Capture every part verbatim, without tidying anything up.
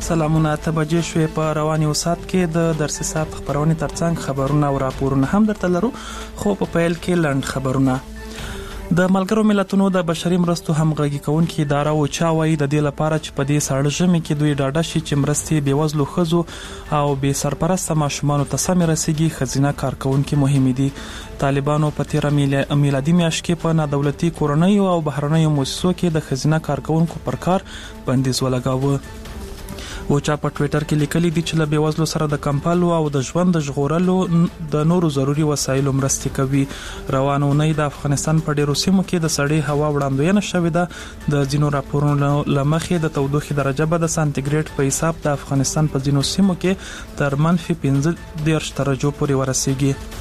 سلامونه، ته بجې شوې په رواني وسات کې د درسي ساعت خبرونه ترڅنګ خبرونه او راپورونه هم درته لرو. خو په پیل کې لنډ خبرونه. د ملګرو ملتونو د بشري مرستو همغږي کوونکې اداره او چا وایي د دې لپاره چې په دې ساړه ژمي کې دوی ډاډه شي چې مرستې بېوزلو ښځو او بې سرپرسته ماشومانو ته سمې رسیږي، ښځینه کارکوونکي مهمې دي. طالبانو په تیره میلادي میاشت کې په نادولتي کورنیو او بهرنیو مؤسسو کې د ښځینه کارکوونکو پر کار بندیز ولګاوه. و چا په ټوئیټر کې لیکلي دي چې له بېوزلو سره د کمپالو او د ژوند د ژغورلو د نورو ضروري وسایلو مرستې کوي. روانه اونۍ د افغانستان په ډیرو سیمو کې د سړې هوا وړاندوینه شوې ده. د ځینو راپورونو له مخې د تودوخې درجه به د سانتیګریډ په حساب د افغانستان په ځینو سیمو کې تر منفي پنځه دېرش درجو پورې ورسیږي.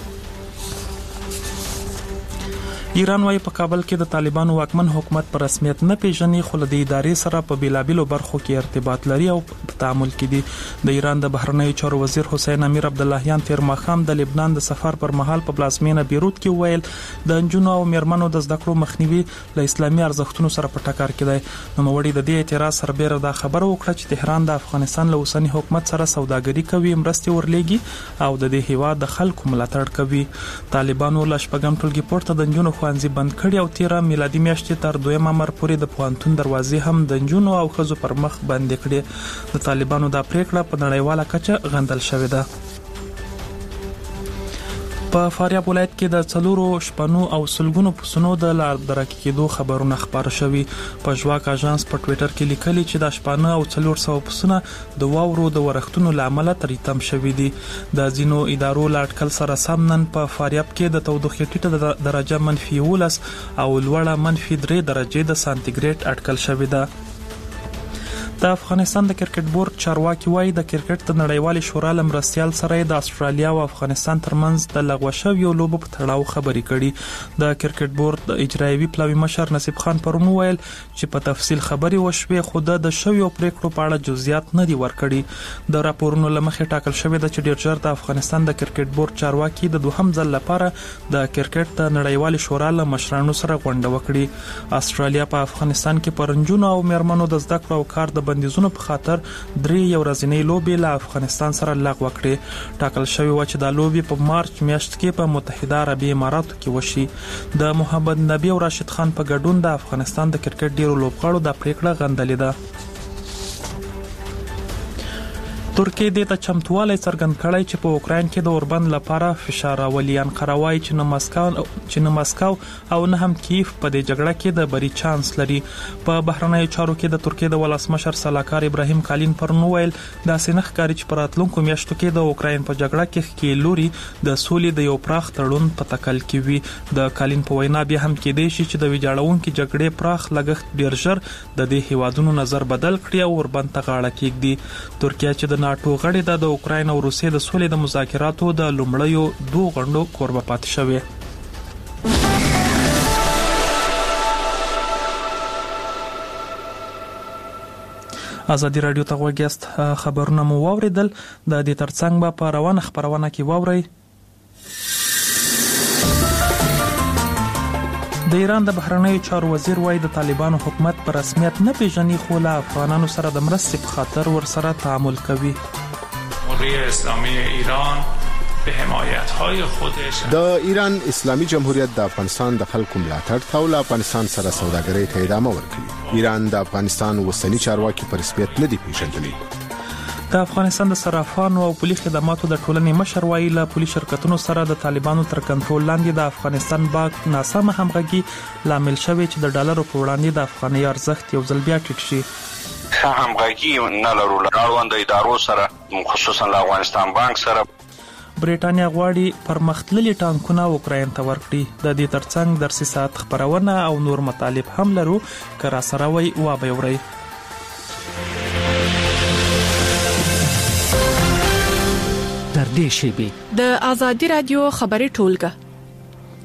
ایران وايي په کابل کې د طالبانو واکمن حکومت پر رسمیت نه پیژني، خو له دې ادارې سره په بیلابیلو برخو کې ارتباط لري او په تعامل کې دي. د ایران د بهرنیو چارو وزیر حسین امیر عبداللهیان تیر ماښام د لبنان د سفر پر مهال په پلازمینه بیروت کې ویل د نجونو او میرمنو د زده کړو مخنیوي له اسلامي ارزښتونو سره په ټکر کې دی. نوموړي د دې اعتراض سربېره دا خبره وکړه چې تهران د افغانستان له اوسني حکومت سره سوداګري کوي، مرستې ورلېږي او د دې هیواد د خلکو ملاتړ کوي. طالبانو له شپږم ټولګي پورته د نجونو ښوونځي بند کړي او تیره میلادي میاشتې تر دویم امر پورې د پوهنتون دروازې هم د نجونو او ښځو پر مخ بندې کړي. د طالبانو دا پریکړه په نړیواله کچه غندل شوې ده. په فاریاب ولایت کې د څلورو شپنو او سلګونو پسونو د لار درکې کېدو خبرونه خبر شوي. په ژواک اژانس په ټوئیټر کې لیکلي چې د شپانه او څلور سوه پسونه د واورو د ورښتونو له امله تریتم شوي دي. د ځینو ادارو له اټکل سره سم نن په فاریاب کې د تودوخې ټیټه درجه منفي یولس او لوړه منفي درې درجې د سانتیګریډ اټکل شوې ده. د افغانستان د کرکټ بورډ چارواکي وایي د کرکټ د نړیوالې شورا له مرستیال سره د استرالیا او افغانستان ترمنځ د لغوه شویو لوبو په تړاو خبرې کړي. د کرکټ بورډ د اجرایوي پلاوي مشر نصیب خان پرون وویل چې په تفصیل خبرې وشوې، خو د شویو پریکړو په اړه جزئیات نه دي ورکړي. د راپورونو له مخې ټاکل شوې ده چې ډیر ژر د افغانستان د کرکټ بورډ چارواکي د دوهم ځل لپاره د کرکټ د نړیوالې شورا له مشرانو سره غونډه وکړي. استرالیا په افغانستان کې پر نجونو او میرمنو د زده کړو او کار د بندیزونو په خاطر درې یو ورځنۍ لوبې له افغانستان سره لغوه کړې. ټاکل شوی و چې دا لوبې په مارچ میاشت کې په متحده عربي اماراتو کې وشي. د محمد نبی او راشد خان په ګډون د افغانستان د کرکټ ډیرو لوبغاړو دا پریکړه غندلې ده. ترکیه دې ته چمتووالی څرګند کړی چې په اوکراین کې د اوربند لپاره فشار راولي. انقره وایي چې نه مسکو چې نه مسکو او نه هم کیف په دې جګړه کې د بری چانس لري. په بهرنیو چارو کې د ترکیه د ولسمشر سلاکار ابراهیم کالین پرون ویل داسې نه ښکاري چې په راتلونکو میاشتو کې د اوکراین په جګړه کې ښکې لوري د سولې د یو پراخ تړون په تکل کې وي. د کالین په وینا بیا هم کېدای شي چې د ویجاړونکو جګړې پراخ لګښت ډیر ژر د دې هیوادونو نظر بدل کړي او اوربند ته غاړه کېږدي. ترکیه چې د ناټو غړې ده د اوکراین او روسیې د سولې د مذاکراتو د لومړیو دوه غونډو کوربه پاتې شوې. ازادي راډیو ته غوږ یاست. خبرونه مو واوریدل. د دې ترڅنګ به په روانه خبرونه کې واورئ د ایران د بهرنیو چارو وزیر وایي د طالبانو حکومت په رسمیت نه پیژني، خو له افغانانو سره د مرستې په خاطر ورسره تعامل کوي. جمهوری اسلامی ایران به حمایت‌های خودش د ایران اسلامي جمهوریت د افغانستان د خلکو ملاتړ ته او له افغانستان سره سوداګرۍ ته ادامه ورکوي. ایران د افغانستان اوسنی چارواکي په رسمیت نه دی پیژندلی. د افغانستان د صرافانو او پولیس خدماتو د ټولنې مشر وایي له پولیس شرکتونو سره د طالبانو تر کنټرول لاندې د افغانستان بانک ناسمه همغږي لامل شوی چې د ډالرو په وړاندې د افغانۍ ارزښت یو ځل بیا ټیټ شي. ښه همغږي نه لرو له اړوندو ادارو سره، خصوصا له افغانستان بانک سره. بریټانیا غواړي پرمختللي ټانکونه اوکراین ته ورکړي. د دې ترڅنګ درسي ساعت خبرونه او نور مطالب هم لرو که را سره وي وابه اورئ. در دې شیبې د ازادي رادیو خبري ټولګه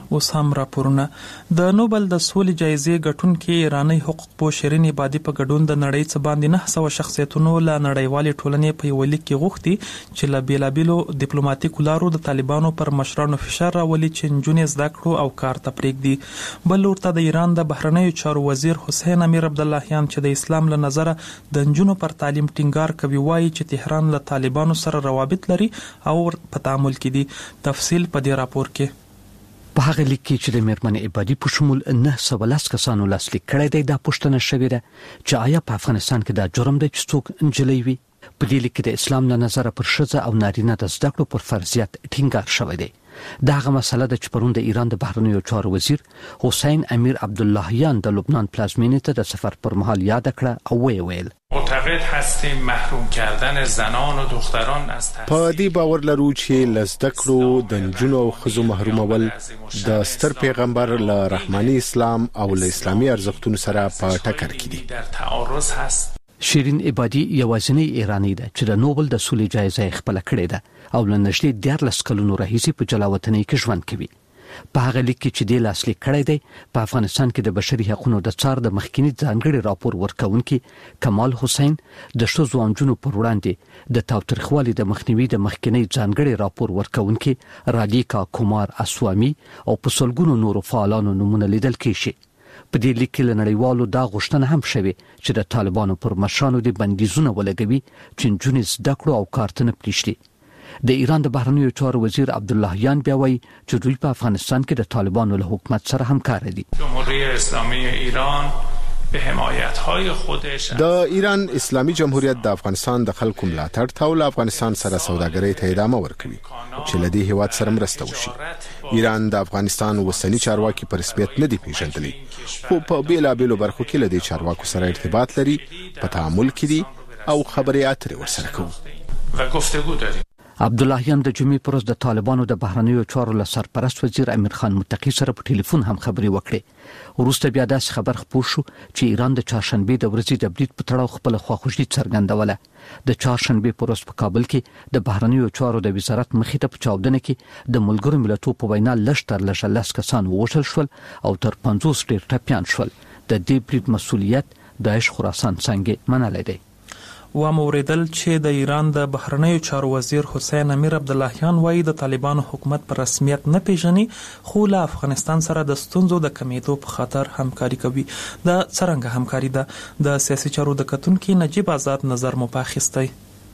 اوس هم راپورونه. د نوبل د سولې جایزې ګټونکي ایرانی حقوق پوه شیرین عبادي په ګډون د نړۍ څخه باندې نه سوه شخصیتونو له نړیوالې ټولنې په یو لیک کې غوښتي چې له بیلابیلو ډیپلوماټیکو لارو د طالبانو پر مشرانو فشار راولي چې نجونې زده کړو او کار ته پرېږدي. بل ورته د ایران د بهرنیو چارو وزیر حسین امیر عبداللهیان چې د اسلام له نظره د نجونو پر تعلیم ټینګار کوي وایي چې تهران له طالبانو سره روابط لري او په تعامل کې دي. تفصیل په دې راپور کې. په هغه لیک کې چې د میرمن عبادي په شمول نه سوه لس کسانو لاسلیک کړی دی دا پوښتنه شوې ده چې آیا په افغانستان کې دا جرم دی چې څوک نجلۍ وي. په دې لیک کې د اسلام له نظره پر ښځه او نارینه د زده کړو پر فرضیت ټینګار شوی دی. دا هغه مسله ده چې پرون د ایران د بهرنیو چارو وزیر حسین امیر عبداللهیان د لبنان پلازمینې ته د سفر پر مهال یاد کړه او ویې ویل معتقد هستیم محروم کردن زنان و دختران از په دې باور لرو چې له زده کړو د نجونو او ښځو محرومول د ستر پیغمبر له رحماني اسلام او له اسلامي ارزښتونو سره په ټکر کې دي. در تعارض هست. شیرین عبادي یوازینی ایرانی ده چې د نوبل د سولې جایزه خپل کړې ده او له نږدې دیارلس کلونو راهیسې په جلاوطنۍ کې ژوند کوي. په هغه لیک کې چې د لاسلیک کړی دی په افغانستان کې د بشري حقوقو د څار د مخکینی ځانګړي راپور ورکونکي کمال حسین د ښځو او نجونو پر وړاندې د تاوتریخوالي د مخنیوي د مخکینی ځانګړي راپور ورکونکي رادیکا کومار اسوامي او په سلګونو نورو فعالانو نمونه لیدل کېږي. په دې لیک کې له نړیوالو دا غوښتنه هم شوې چې د طالبانو پر مشرانو د بندیزونه ولګوي چې نجونې زده کړو او کار ته نه پریږدي. د ایران د بهرنیو چارو وزیر عبداللهیان بیا وایي چې دوی په افغانستان کې د طالبانو له حکومت سره همکار دي. جمهوری اسلامی ایران به حمایت‌های خودش د ایران اسلامي جمهوریت د افغانستان د خلکو ملاتړ ته او افغانستان سره سوداګرۍ ته ادامه ورکوي چې له دې هیواد سره مرسته وشي. ایران د افغانستان وسنی چارواکي په رسمیت نه دي پیژندلي خو په بیلابیلو برخو کې له دې چارواکو سره ارتباط لري، په تعامل کې دي او خبرې اترې ورسره کوي و گفتگو داریم. عبداللهیان د جمعې پر ورځ د طالبانو د بهرنیو چارو له سرپرست وزیر امیر خان متقی سره په ټلیفون هم خبرې وکړې. وروسته بیا داسې خبر خپور شو چې ایران د چهارشنبې د ورځې د برید په تړاو خپل خواخوږي څرګندوله. د چهارشنبې پر ورځ په کابل کې د بهرنیو چارو د وزارت مخې ته په چاودنه کې د ملګرو ملتونو په وینا لږ تر لږه لس کسان ووژل شول او تر پنځوس ډیر ټپیان شول. د دې برید مسؤلیت داعش خراسان څنګه منلی دی. و موریدل چې د ایران د بهرنیو چارو وزیر حسین امیر عبداللهیان وایي د طالبانو حکومت پر رسمیت نه پیژني خو له افغانستان سره د ستونزو د کمیدو په خاطر همکاري کوي. د څرنګه همکاري ده د سیاسي چارو د کتونکي نجیب آزاد نظر مو پاخستی.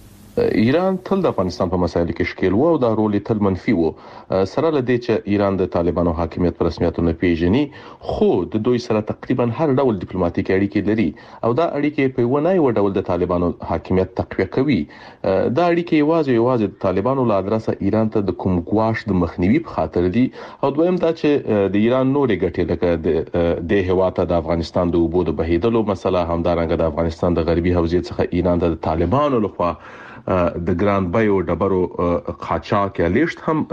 ایران تل د افغانستان په مسایلو کې ښکیل و او دا رول تل منفي و. سره لدې چې ایران د طالبانو حاکمیت پر رسمیت نه پیژني خو د دوی سره تقریبا هر ډول ډیپلوماټیک اړیکې لري او دا اړیکې په ونه یو ډول د طالبانو حاکمیت تقویه کوي. دا اړیکې یوازې یوازې د طالبانو له ادرسه ایران ته د کوم ګواښ د مخنیوي په خاطر دي او دویم دا چې د ایران نورې ګټې لکه د هیواته د افغانستان د اوبو د بهیدلو مسله همدارنګه د افغانستان د غربي حوزې څخه ایران د طالبانو لخوا د ګران بایو ډبرو قاچاق یا لیشت هم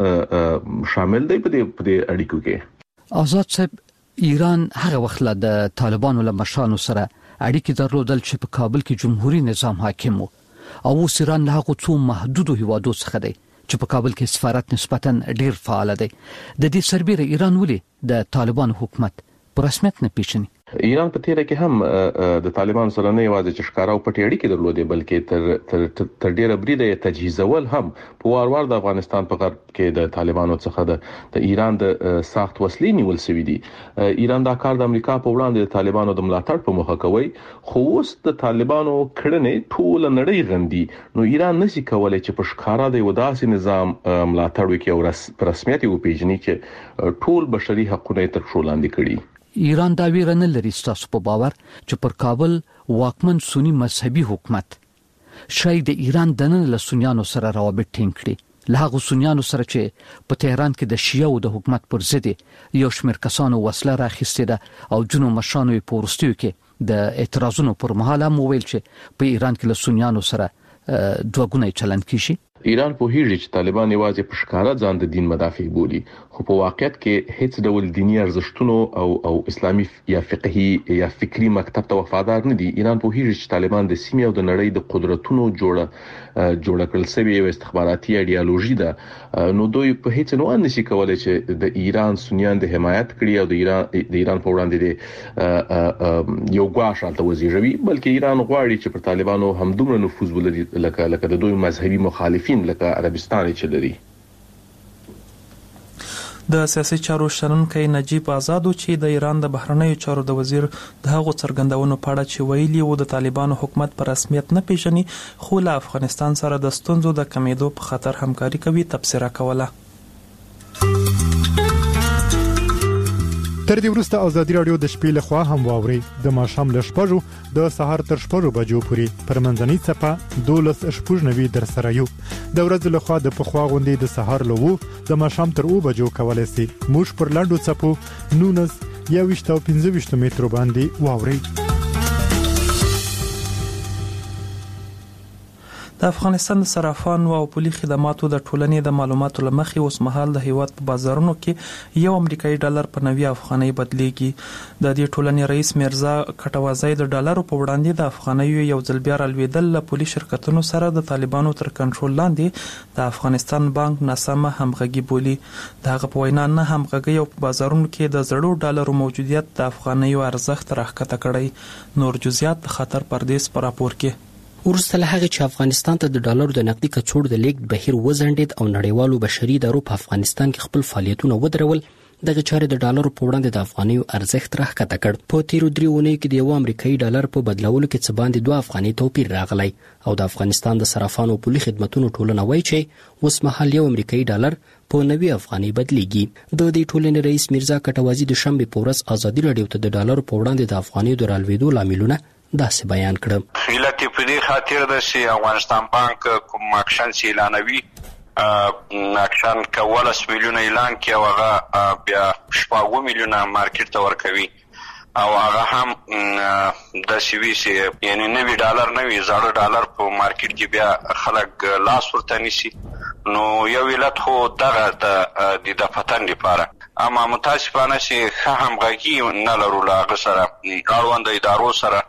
شامل دی په دې اړیکو کې. آزاد صاحب ایران هغه وخت له د طالبانو له مشرانو سره اړیکې درلودل چې په کابل کې جمهوریت نظام حاکم وو او اوس ایران له هغو څو محدودو هیوادو څخه دی چې په کابل کې سفارت نسبتا ډیر فعال دی. د دې سربېره ایران ولې د طالبانو حکومت په رسمیت نه پیژني؟ ایران په تیره کې هم د طالبانو سره نه یوازې چې ښکارا او پټې اړیکې درلودې بلکې تر تر تر ډیره بریده یې تجهیزول هم په وار وار د افغانستان په غرب کې د طالبانو څخه د د ایران د ساخت وسلې نیول شوې دي. ایران دا کار د امریکا په وړاندې د طالبانو د ملاتړ په موخه کوي خو اوس د طالبانو کړنې ټول نړۍ غندي نو ایران نشي کولای چې په ښکارا د وداسي نظام ملاتړ وکړي او رسمیت یې وپیژني چې ټول بشري حقوق تر پښو لاندې کړي. ایران دا ویره نه لري ستاسو په باور چې پر کابل واکمن سنی مذهبي حکومت شاید د ایران د نن له سنیانو سره روابط ټینګ کړي له هغو سنیانو سره چې په تهران کې د شیعه او د حکومت پر ضد یو شمېر کسانو وسله راخیستې ده او جنو مشرانو یې په وروستیو کې د اعتراضونو پر مهال هم وویل چې په ایران کې له سنیانو سره دوه ګونی چلند کیږي. ایران په هیڅ چې طالبان یوازې په ښکارا ځان د دین مدافع بولي خو په واقعیت کې هیڅ ډول دینی ارزښتونو او او اسلامي یا فقهي یا فکری مکتب ته وفادار نه دي. ایران په هیڅ چې طالبان د سیمې او د نړۍ د قدرتونو جوړه جوړ کړل سوي یو استخباراتي ایډیالوژي ده، نو دوی په هیڅ نه نشي کولای چې د ایران سنیان د حمایت کړي او د ایران د ایران په وړاندې د یو ګواښ حالت وزیږوي، بلکې ایران غواړي چې پر طالبانو هم دومره نفوذ ولري لکه لکه د دوی مذهبي مخالفین لکه عربستان چې لري. د سیاسي چارو شنونکي نجیب آزادو چې د ایران د بهرنیو چارو د وزیر د هغو څرګندونو په اړه چې ویلي وو د طالبانو حکومت په رسمیت نه پیژني خو له افغانستان سره د ستونزو د کمیدو په خاطر همکاري کوي تبصره کوله. تر دې وروسته ازادي رادیو د شپې لخوا هم واوري د ماښام له شپږو د سهار تر شپږو بجو پورې پر منځنۍ څپه دولس شپږ نوي در سره یو د ورځې لخوا د پخوا غونډې د سهار له وو د ماښام تر او بجو کولای شي موږ پر لاندو څپو نونس یويشت او پنځه ویشت مترو باندې واوري. د افغانستان د صرافانو او پولي خدماتو د ټولنې د معلوماتو لمخې اوس مهال د هیواد په بازارونو کې یو امریکایي ډالر په نوي افغانۍ بدلیږي. د دې ټولنې رئیس میرزا کټوازی د ډالرو په وړاندې د افغانۍ یو ځل بیا رالوېدل له پولي شرکتونو سره د طالبانو تر کنټرول لاندې د افغانستان بانک ناسمه همغږي بولي. د هغه په وینا نه همغږي او په بازارونو کې د زړو ډالرو موجودیت د افغانۍ ارزښت راښکته کړی. نور جزئیات د خطر پردیس پر راپور کې. ورسته له هغه چې افغانستان ته د ډالرو د نقدي کڅوړو د لیږد بهیر وځنډید او نړیوالو بشري ادارو په افغانستان کې خپل فعالیتونه ودرول، دغه چارې د ډالرو په وړاندې د افغانیو ارزښت راښکته کړ. په تیرو درې اونیو کې د یو امریکایي ډالر په بدلولو کې څه باندې دوه افغاني توپیر راغلی او د افغانستان د صرافانو او پولي خدماتو ټولنه وایي چې اوس مهال یو امریکایي ډالر په نوي افغاني بدلیږي. د دې ټولنې رئیس میرزا کټوازی د شنبه په ورځ ازادي رادیو ته د ډالرو په وړاندې د افغانیو د رالوېدو لاملونه داسې بیان کړم. علت په دې خاطر ده چې افغانستان بانک کوم اکشن اعلانوي اکشن کولس میلیونه اعلان کوي او هغه بیا شپږ میلیونه مارکیټ ته ورکوي او هغه هم د سیوی سي یعنی نوی ډالر نوی زړه ډالر په مارکیټ کې بیا خلک لاس ورته نیسي. نو یو علت خو دغه د د فتن لپاره اما متاسفانه چې ښه همغږي نه لرو له هغه سره اړوند ادارو سره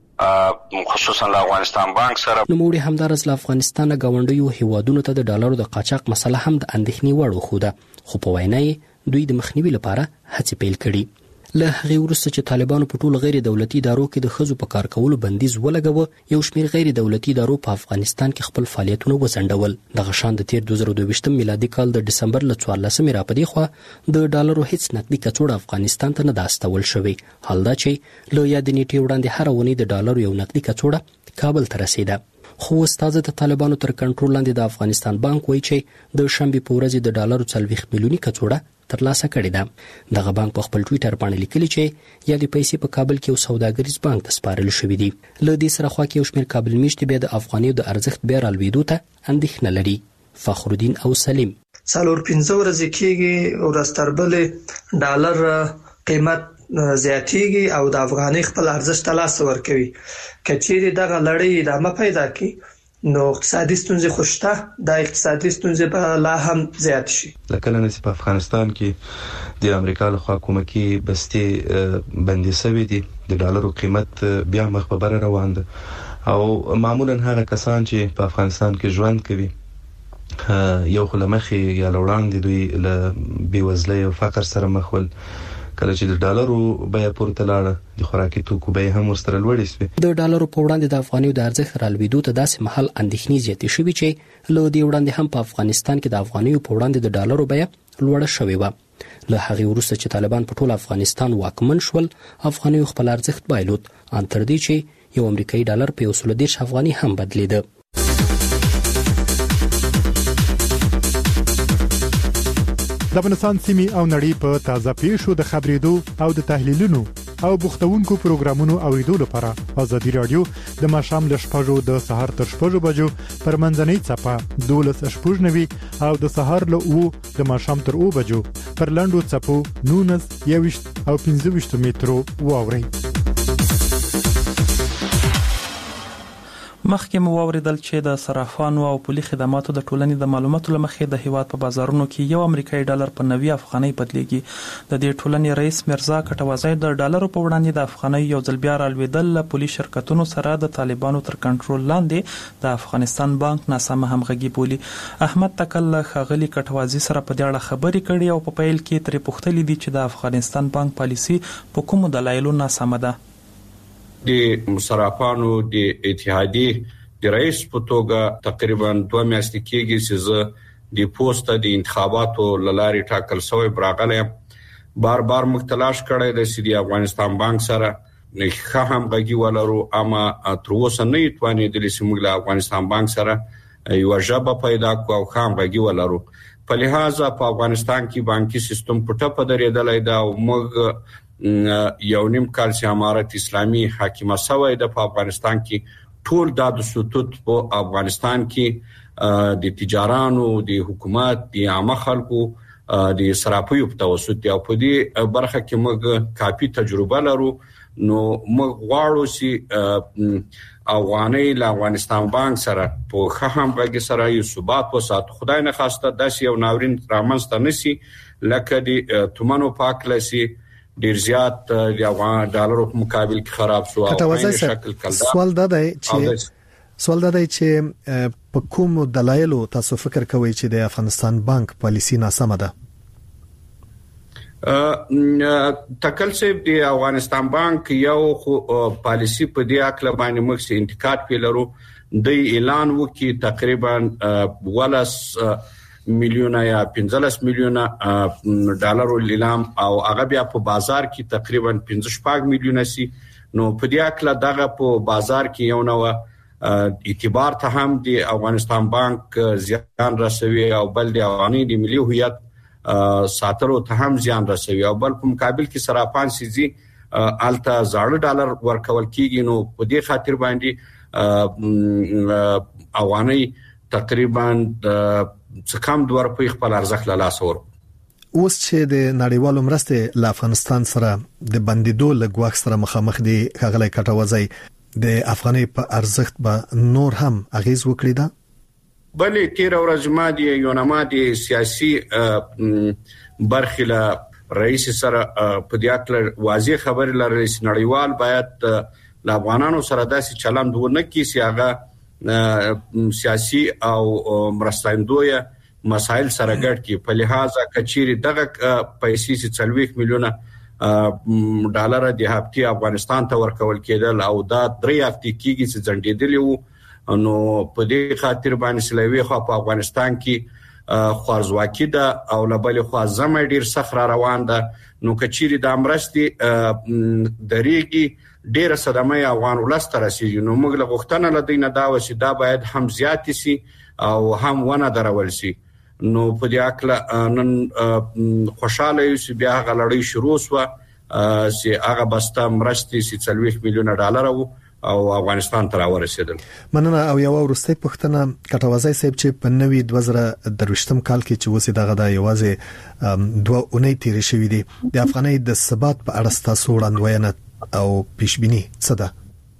خصوصا له افغانستان بانک سره. نوموړي همدارس له افغانستان غونډیو هیوادونو ته د ډالرو د قاچاق مسله هم د اندېښنې وړ وښوده، خو په وینا یې دوی د مخنیوي لپاره هڅې پیل کړي. له هغې وروسته چې طالبانو په ټولو غیر دولتي ادارو کې د ښځو په کار کولو بندیز ولګوه، یو شمېر غیر دولتي ادارو په افغانستان کې خپل فعالیتونه وځنډول. دغه شان د تیر دوه زره دوه ویشتم میلادي کال د ډسمبر له څوارلسمې راپدې خوا د ډالرو هیڅ نقدي کڅوړه افغانستان ته نه ده استول شوې. حال دا چې له یادې نیټې وړاندې هره اونۍ د ډالرو یو نقدي کڅوړه کابل ته رسیده. خو استاد د طالبانو تر کنټرول لاندې د افغانستان بانک وایي چې د شنبه په ورځ د ډالرو څلوېښت میلیوني کڅوړه ترلاسه کړې ده. دغه بانک په خپل ټویټر باندې لیکلي چې یا د پیسې په کابل کې یو سوداګریز بانک ته سپارل شوې دي. له دې سره خوا کې یو شمېر کابل میشتې بیا د افغانیو د ارزښت بیا رالوېدو ته اندېښنه لري. فخرالدین او سلیم څلور پنځه ورځې کېږي ورځ تر بلې ډالر قیمت زیاتېږي او د افغاني خپل ارزښت ته لاس ورکوي. که چیرې دغه لړۍ ادامه پیدا کړي نو اقتصادي ستونزې خوشته د اقتصادي ستونزې به لا هم زیات شي. لکه نن په افغانستان کې د امریکا له خوا کومکي بستي بندي شوی دي، د ډالرو قیمت بیا مخ په بره روان ده او معمولا هغه کسان چې په افغانستان کې ژوند کوي یو خو لمخي یا لوړاندې دوی له بیوزلۍ او فقر سره مخ ول، کله چې د ډالرو بیه پورته لاړه د خوراکي توکو بیه هم ورسره لوړې شوې. د ډالرو په وړاندې د افغانیو د ارزښت رالوېدو ته داسې مهال اندېښنې زیاتې شوې چې له دې وړاندې هم په افغانستان کې د افغانیو په وړاندې د ډالرو بیه لوړه شوې وه. له هغې وروسته چې طالبان په ټول افغانستان واکمن شول، افغانیو خپل ارزښت بایلود، ان تر دې چې یو امریکایي ډالر په یو سل دېرش افغاني هم بدلېده. د افغانستان سیمې او نړۍ په تازه پیښو د خبرېدو او د تحلیلونو او بوختونکو پروګرامونو اوریدو لپاره ازادي رادیو د ماښام له شپږو د سهار تر شپږو بجو پر منځنۍ څپه دولس شپږ نوي او د سهار له اوو د ماښام تر اوو بجو پر لنډو څپو نونس یويشت او پنځه ویشت مترو واورئ. مخکې مو واوریدل چې د صرافانو او پولي خدماتو د ټولنې د معلوماتو لمخې د هیواد په بازارونو کې یو امریکایي ډالر په نوي افغانۍ بدلیږي. د دې ټولنې رئیس مرزا کټوازی د ډالرو په وړاندې د افغانۍ یو ځل بیا رالوېدل له پولي شرکتونو سره د طالبانو تر کنټرول لاندې د افغانستان بانک ناسمه همغږي بولي. احمد تکل له ښاغلي کټوازی سره په دې اړه خبرې کړې او په پیل کې ترې پوښتلي دي چې د افغانستان بانک پالیسي په کومو دلایلو ناسمه ده. د صرافانو د اتحادیې د رئیس په توګه تقریبا دوه میاشتې کېږي چې زه د پوسټ د انتخاباتو لاري ټاکل شوی براغله بار بار مختلاش کړی د سیدي افغانستان بانک سره نه هم غږی ولرو اما تر اوسه نه توانېدل چې موږ له افغانستان بانک سره یو ژبه پیدا کوو او هم غږی ولرو. په لحاظه په افغانستان کې بانکي سیستم په ټپه درېدلای دا او موږ یو نیم کال چې امارت اسلامي حاکمه شوی د په افغانستان کې ټول د سطوت په افغانستان کې د تجارانو د حکومت د عامه خلکو د صرافیو په توسط او په دې برخه کې موږ کافي تجربه لرو. نو موږ غواړو چې افغاني له افغانستان بانک سره په خهم غږی سره یو ثبات وساتو. خدای نه خواسته داسې یو ناورین رامنځته نشي لکه د تومنو پاکلسي ډیر زیات د افغان ډالرو په مقابل کې خراب شو او په شکل کله سوال دا دی چې سوال دا دی چې په کوم دلایلو تاسو فکر کوئ چې د افغانستان بانک پالیسی ناسمه ده؟ تکل سیب د افغانستان بانک یو پالیسی په دې اکل باندې موږ سي انتقاد پیلرو د اعلان وکي تقریبا ولس میلیونه یا پنځلس میلیونه ډالر لیلام او هغه بیا په بازار کې تقریبا پنځه شپږ میلیونه سي. نو په دې اکل دغه په بازار کې یو نو اعتبار ته هم د افغانستان بانک زیان رسوي او بل د افغاني د ملي هویت ساتلو ته هم زیان رسوي او بل په مقابل کې صرافان سيزي الته زاړه ډالر ورکول کیږي. نو په دې خاطر باندې افغاني تقریبا څه کم دوه روپۍ خپل ارزښت له لاسه ورکړ. اوس چې د نړیوالو مرستې له افغانستان سره د بندیدو له ګواښ سره مخامخ دي ښاغلی کټوازی د افغاني په ارزښت به نور هم اغیز وکړي ده؟ بلې تیر ورځ ما د یونما د سیاسي برخې له رئیس سره په دې اړه واضح خبرې لري چې نړیوال باید له افغانانو سره داسې چلند ونه کړي چې هغه سیاسي او مرستندوی مسائل سره ګډ کی. په لحاظه کچيري دغه پیسې چې څلوېښت میلیونه ډالر د هفتې افغانستان ته ورکول کېدل او دا درې هفتې کېږي چې ځنډېدلی وو. نو په دې خاطر باندې سلوي خو په افغانستان کې خوارزواکي ده او لبل خو زمې ډیر سخت را روان ده. نو کچيري د امرستي دریږي ډیره صدمه افغان ولست رسیږي. نو موږ له غوښتنه لدینه دا و چې دا باید هم زیات شي او هم ونه درول شي. نو په دې اکل نن خوشاله یو چې بیا غلړی شروع شو چې هغه بسته مرستي چې څلوېښت میلیونه ډالر او افغانستان ته راورسېدل. مننه. او یو ورسته پښتنه کټوازی صاحب چې په نوي دوه زره درویشتم کال کې چې وسې دغه د یوازې دوه اونۍ تیرې شوې دي د افغانۍ د ثبات په اړه تاسو وړاندوینه او پیشبینی څه ده؟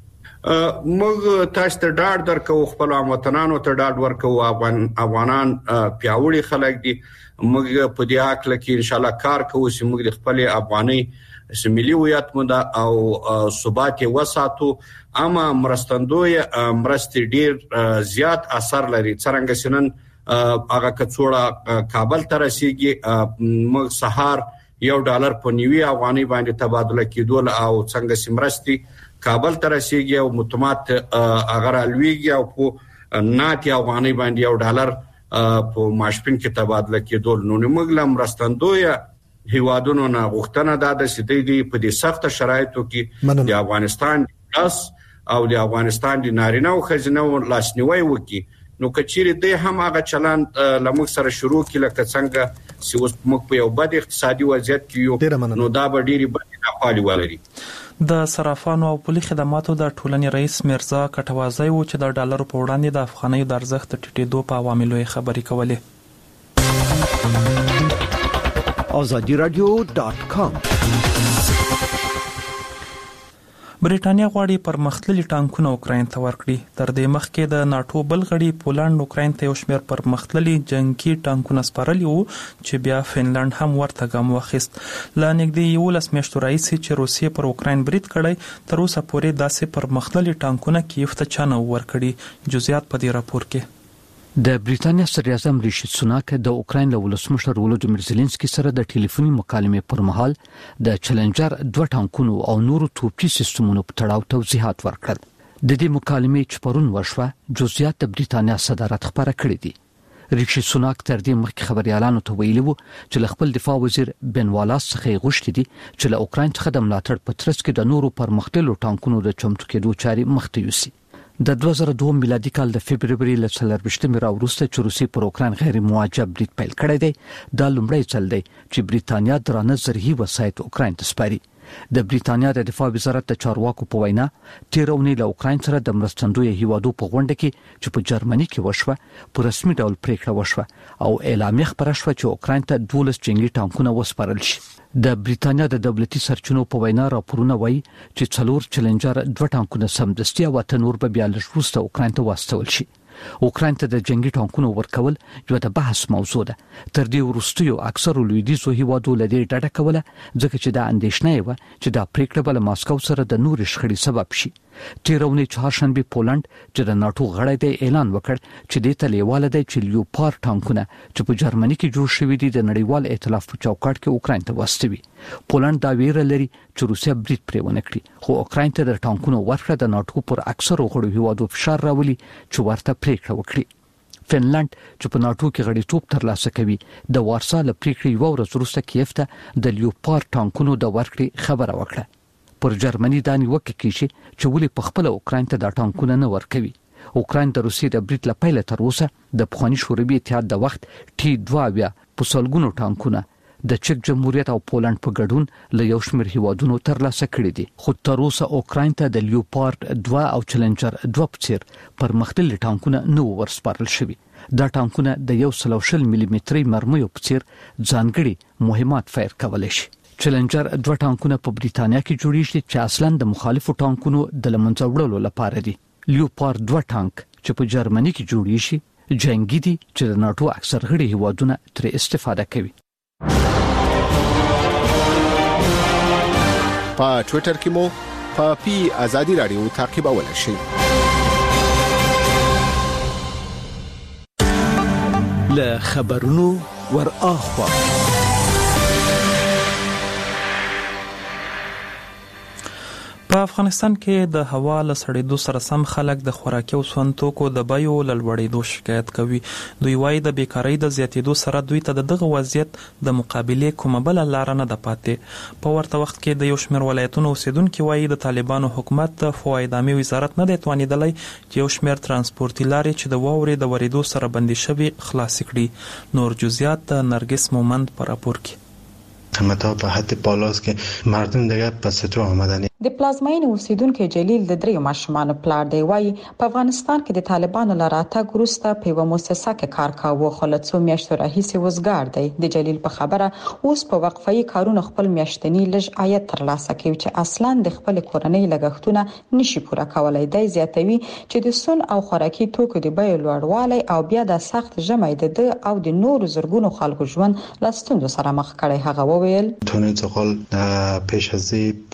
موږ تاسو ته ډاډ درکو خپل وطنانو ته ډاډ ورکو افغان افغانان پیاوړي خلک دي. موږ په دې اړه کې ان شاء الله کار کوو چې موږ د خپل افغاني ملي هویت مده او ثبات وساتو. اما مرستندوی مرستې ډیر زیات اثر لري. څنګه سنن هغه کڅوړه کابل ته رسیږي موږ سهار یو ډالر په نیوي افغاني باندې تبادله کیدول او څنګه سمرستي کابل ته رسیږي او متمات اگر الویږي او په نات افغاني باندې یو ډالر په ماشپین کې تبادله کیدول. نو موږ لم رستندوی هیوادونو نه غوښتنه ده چې د په دې سخت شرایطو کې د افغانستان لاس او د افغانستان د نارینه او خزینه لاسنیوي وکړي. نو کچيري د هم هغه چلند لمغ سره شروع کله څنګه چې اوس موږ په یو بد اقتصادي وضعیت کې یو نو دا به ډيري بد ناخوالي ولري. د صرافانو او پولي خدماتو د ټولنې رئیس مرزا کټوازی و چې د ډالر په وړاندې د افغانۍ د ارزښت ټیټېدو په عواملو خبرې کولې. azadi radio dot com برېټانیا غواړي پرمختللي ټانکونه اوکراین ته ورکړي. تر دې مخکې د ناتو بل غړي پولند اوکراین ته یو شمېر پرمختللي جنگي ټانکونه سپارلي وو چې بیا فنلند هم ورته ګام واخیست. لا نږدې یولس میاشتو راهیسې چې روسیې پر اوکراین برید کړی تر اوسه پورې داسې پرمختللي ټانکونه کیف ته چا نه ورکړي. جزئیات په دې راپور کې. د بریټانیا صدر اعظم ریشي سوناک د اوکراین له ولسمشر ولودیمیر زيلنسکي سره د ټلیفوني مکالمې پر مهال د چلنجر دوه ټانکونو او نورو توپچي سیستمونو په تړاو توضیحات ورکړل. د دې مکالمې چې پرون وشوه جزئیات د بریټانیا صدارت خبره کړې دي. ریشي سوناک تر دې مخکې خبريالانو ته ویلي وو چې له خپل دفاع وزیر بن والاس څخه غوښتي دي چې له اوکراین څخه د ملاتړ په ترڅ کې د نورو پرمختللو ټانکونو د چمتو کېدو چاري مخته یوسي. د دوه زره دوه میلادي کال د فبرवरी ل څلرويشتمې راوروسته چې روسي پر اوکراین غیر موجب برید پیل کړی دی دا لومړی ځل دی چې بریټانیا درانه زرهي وسایط اوکراین ته سپاري. د بریټانیا د دفاع وزارت د چارواکو په وینا تیرونی له اوکراین سره د مرستندوی هیوادو په غونډه کې چې په جرمني کې وشوه په رسمي ډول پریکړه وشوه او اعلامیه خبره شوه چې اوکراین ته دولس جنگي ټانکونه وسپارل شي. د بریټانیا د دولتي سرچینو په وینا راپورونه وایي چې څلور چلنجر دوه ټانکونه سمدستي او تنور به بیا لږ وروسته اوکراین ته واستول شي. اوکراین ته د جنگي ټانکونو ورکول یو د بحث موضوع ده. تر دې وروستیو اکثر لویدیځو هیوادو لدی ډډه کوله ځکه چې دا اندېښنه و چې دا پریکړه بل ماسکو سره د نور شخړې سبب شي. تیرونی چهارشنبه پولند چې د ناتو غړی دی اعلان وکړ چې د تلیواله دی چې لیوپارد ټانکونه چې په جرمني کې جوړ شوی دي د نړیوال ائتلاف په چوکاټ کې اوکراین ته واستوي. پولند دا ویره لري چې روسیا برید پرې ونه کړي خو اوکراین ته د ټانکونو ورکړه د ناتو پر اکثر غړو هیوادو فشار راولي چې ورته پریکړه وکړي. فنلند چې په ناتو کې غړیتوب ترلاسه کوي د وارسا له پریکړې یو ورځ وروسته کیف ته د لیوپارد ټانکونو د ورکړې خبره وکړه. پر جرمني دا نیوکه کیږي چې ولې په خپل اوکراین ته د ټانکونه نه ورکوي. اوکراین د روسیې د برید لپاره تر اوسه د پخوانی شوروي اتحاد د وخت ټي دوه بیا په سلګونو ټانکونه د چک جمهوریت او پولند په ګډون له یو شمېر هیوادونو ترلاسه کړي دي. خو تر اوسه اوکراین ته د لیوپارد دوه او چلنجر دوه په څیر پرمختللي ټانکونه نه ورسپارل شوي. دا ټانکونه د یو سل شل ملي متري مرمیو په څیر ځانګړي مهمات فایر کولای شي. چلنجر دوه ټانکونه په بریټانیا کې جوړیږي چې اصلاً د مخالفو ټانکونو د لمنځه وړلو لپاره دي. لیوپارد دوه ټانک چې په جرمني کې جوړیږي جنگي دي چې د ناتو اکثر غړي هیوادونه ترې استفاده کوي. په ټوئیټر کې مو په پی ازادي رادیو تعقیبولای شئ. له خبرونو ور اخوا په افغانستان کې د هوا له سړېدو سره سم خلک د خوراکي او سون توکو د بیو له لوړېدو شکایت کوي. دوی وايي د بیکارۍ د زیاتېدو سره دوی ته د دغه وضعیت د مقابلې کومه بل لار نه ده پاتې. په ورته وخت کې د یو شمېر ولایتونو اوسیدونکو وايي د طالبانو حکومت د فوایدامي وزارت نه دی توانیدلی چې یو شمېر ترانسپورتي لارې چې د واورې د ورېدو سره بندي شوي خلاص کړي. نور جزئیات د نرګس مومند پر راپور کې. قیمتا په حد بالاست که مردم دیگه پس تو آمدنی. د پلازمین اوسیدونکو جلیل د دریو ماشومان پلار دی وایي په افغانستان کې د طالبانو لراته ګروسته په یو مؤسسه کې کار کاوه خو له څو میاشتو راهیسې وزګار دی. د جلیل په خبره اوس په وقفه کارونو خپل میاشتنی لږ عاید ترلاسه کوي چې اصلاً د خپل کورنۍ لګښتونه نشي پوره کولای. دی زیاتوي چې د سون او خوراکي توکو د بیو لوړوالی او بیا د سخت ژمی د او د نورو زرګونو خلکو ژوند له ستونزو سره مخ کړي. هغه وویل تونې څخه پیش از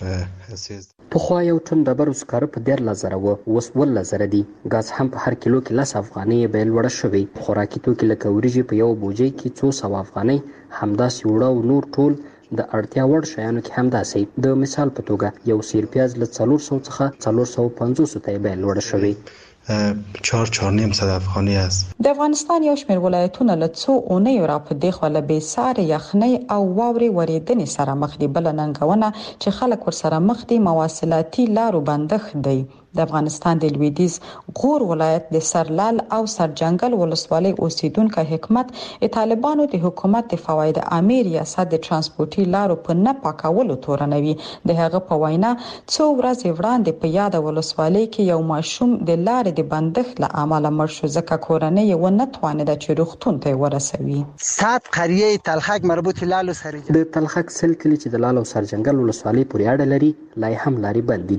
په خو یو ټن ډبرو سکاره په ډیر لزر و اوس ول لزر دي. غاز هم په هر کیلو کې لس افغانۍ به لوړ شوی. خوراکي توکي لکه وریجې په یو بوجي کې څو سو افغانۍ همداسې وړه او نور ټول د اړتیا وړ شیانو کې همداسې. د مثال په توګه یو سیر پیاز له څلور سو څخه څلور سو پنځوس ته به لوړ شوی. چهار چهار نیم صد افغانی است. د افغانستان یو شمېر ولایتونه له څو اونیو را په دې خو له بې ساري یخنۍ او واورې ورېدنې سره مخ دي. بل ننګونه چې خلک ورسره مخ دي مواصلاتي لارو بندښت دی. د افغانستان د لویدیز غور ولایت د سرلال او سرجنگل ولسوالۍ اوسیدونکو حکمت طالبانو د حکومت د فواید عامه ریاست د ترانسپورتي لارو په نه پاکولو تورنوي. د هغه په وینا څو ورځې وړاندې په یاد ولسوالۍ کې یو ماشوم د لارې د بندښت له امله مړ شو ځکه کورنۍ و نه توانیده چې روغتون ته ورسوي. سات قريه تلخک مربوط لالو سرجنگل د تلخک سل کلی چې د لالو سرجنگل ولسوالۍ پورې اړه لري لای هم لاري بند دي.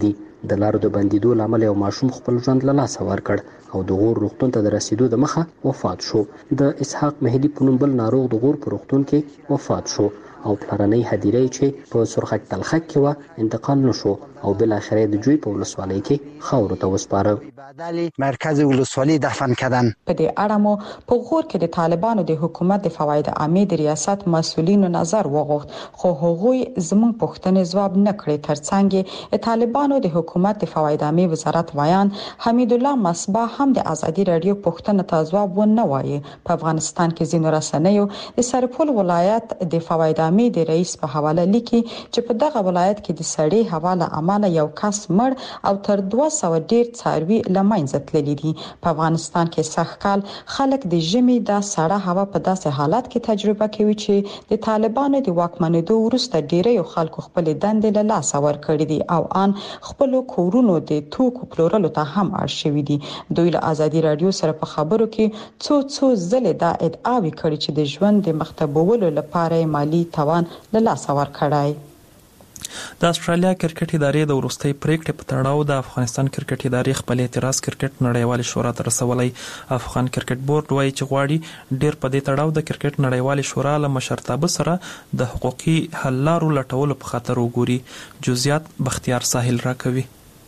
د لارو د بندیدو لامل یو ماشوم خپل ژوند له لاسه ورکړ او د غور روغتون ته د رسیدو د مخه وفات شو. د اسحاق مهدي په نوم بل ناروغ د غور په روغتون کې وفات شو او پلرنۍ هدیره چې په سرخک تلخک کې و انتقال نشو او بل اخر د جوی په ولسوالۍ کې خاور ته وسپاره. مرکز ولسوالی دفن کردن. په دې اړه مو په غور کې د طالبانو د حکومت د فواید عامې د ریاست مسؤلینو نظر وغوښت خو هغوی زموږ پوښتنې ځواب نه کړې. ترڅنګ د طالبانو د حکومت د فواید عامې وزارت ویان حمید الله مصباح هم د ازادي رادیو پوښتنه ته ځواب ونه وایي. په افغانستان کې ځینو رسنیو د سرپل ولایت د فواید عامې د رئیس په حواله لیکي چې په دغه ولایت کې د سړې هوا له امله یو کس مړ او تر دوه سوه ډیر څاروي لمنځه تللي دي. په افغانستان کې سږکال خلک د ژمي د سړه هوا په داسې حالت کې تجربه کوي چې د طالبانو د واکمنېدو وروسته ډیری خلکو خپل دندې له لاسه ورکړي دي او ان خپل کورونو د توکو پلورلو ته هم اړ شوي دي. دوی له ازادي رادیو سره په خبرو کې څو څو ځله دا ادعاوې کړي چې د ژوند د مختبولو لپاره مالی توان له لاسه ورکړای. د استرالیا کرکټ ادارې د ورستۍ پریکړې په تړاو د افغانستان کرکټ ادارې خپل اعتراض کرکټ نړیوال شورا ته رسولای. افغان کرکټ بورډ وايي چې غواړي ډیر په دې تړاو د کرکټ نړیوال شورا له مشرتابه سره د حقوقي حل لارو لټولو په خاطر وګوري. جزئیات بختیار ساحل راکوي.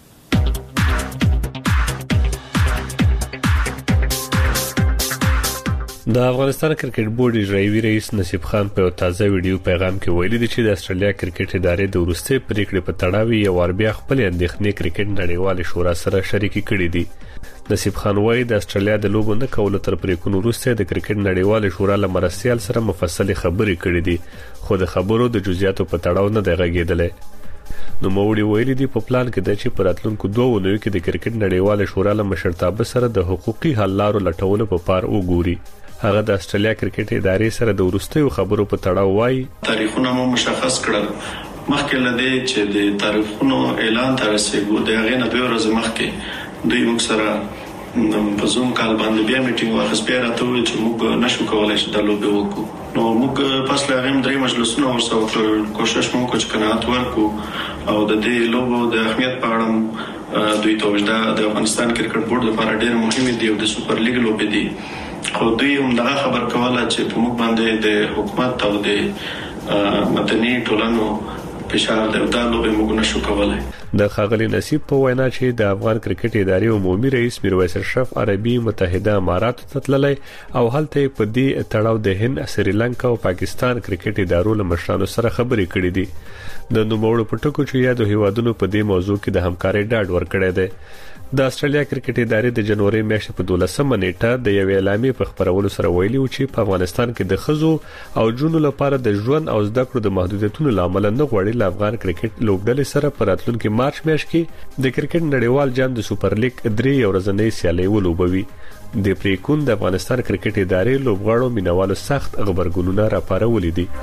د افغانستان کرکټ بورډ اجرایي رئیس نصیب خان په تازه ویډیو پیغام کې ویلي دی چې د استرالیا کرکټ ادارې د ورستۍ پریکړې په تړاو یو ور بیا خپل اندېښنې کرکټ نړیوال شورا سره شریکي کړې دي. نصیب خان وایي د استرالیا د لوبو نه کولو تر پریکونو وروسته د کرکټ نړیوال شورا له مرستيال سره مفصل خبرې کړې دي خو د خبرو د جزئیاتو په تړاو نه دی غږېدلی. نو موړي ویلي دی په پلان کې د چې پراتلونکو دوه ونیو کې د کرکټ نړیوال شورا له مشرتابه سره د حقوقي حل لارو لټولو په پار وګوري. هغه د استرالیا کرکټ ادارې سره د ورستیو خبرو په تړاو وایي تاریخونه مو مشخص کړل مخکې لدی چې د تاریخونو اعلان تر رسیدو د هغه نه دوه ورځې مخکې دوی موږ سره په زوم کال باندې بیا میټینګ واخیست بیا راته ویل چې موږ نشو کولای چې د لوبي وکړو. نو موږ پس له هغه درې مجلسونه ورسره کوشش مو وکړ چې قناعت ورکړو او د دې لوبو د اهمیت په اړه دوی ته وجدا د افغانستان کرکټ بورډ لپاره ډېر مهم دی او د سوپر لیګ لوبي دی خو دوی هم دا خبر کوله چې په موږ باندې د حکومت او د مدني ټولنو فشار درلودلو به موږ نشو کولای. د خاغلی نصیب په وینا چې د افغان کرکټ ادارې عمومي رئیس میرویس اشرف عربي متحده امارات ته تللی او هلته په دې تړاو د هند، سریلانکا او پاکستان کرکټ ادارو له مشرانو سره خبرې کړې دي. د نوموړو پټکو چې یادو هیوادونو په دې موضوع کې د همکارۍ ډاډ ورکړی دی. د استرالیا کرکټ ادارې د جنوري میاشتې په دولسمه نیټه د یو اعلامیې په خبرولو سره ویلي و چې په افغانستان کې د خزو او جنونو لپاره د ژوند او زده کړو د محدودیتونو لامل نه غوړي ل افغان کرکټ لوبډلې سره په راتلونکي مارچ میاشت کې د کرکټ نړیوال جام د سوپر لیګ درې ورځنۍ سیالي ولوبوي. د پریکون د افغانستان کرکټ ادارې لوبغاړو مینوالو سخت خبرګونونه راپارولي دي.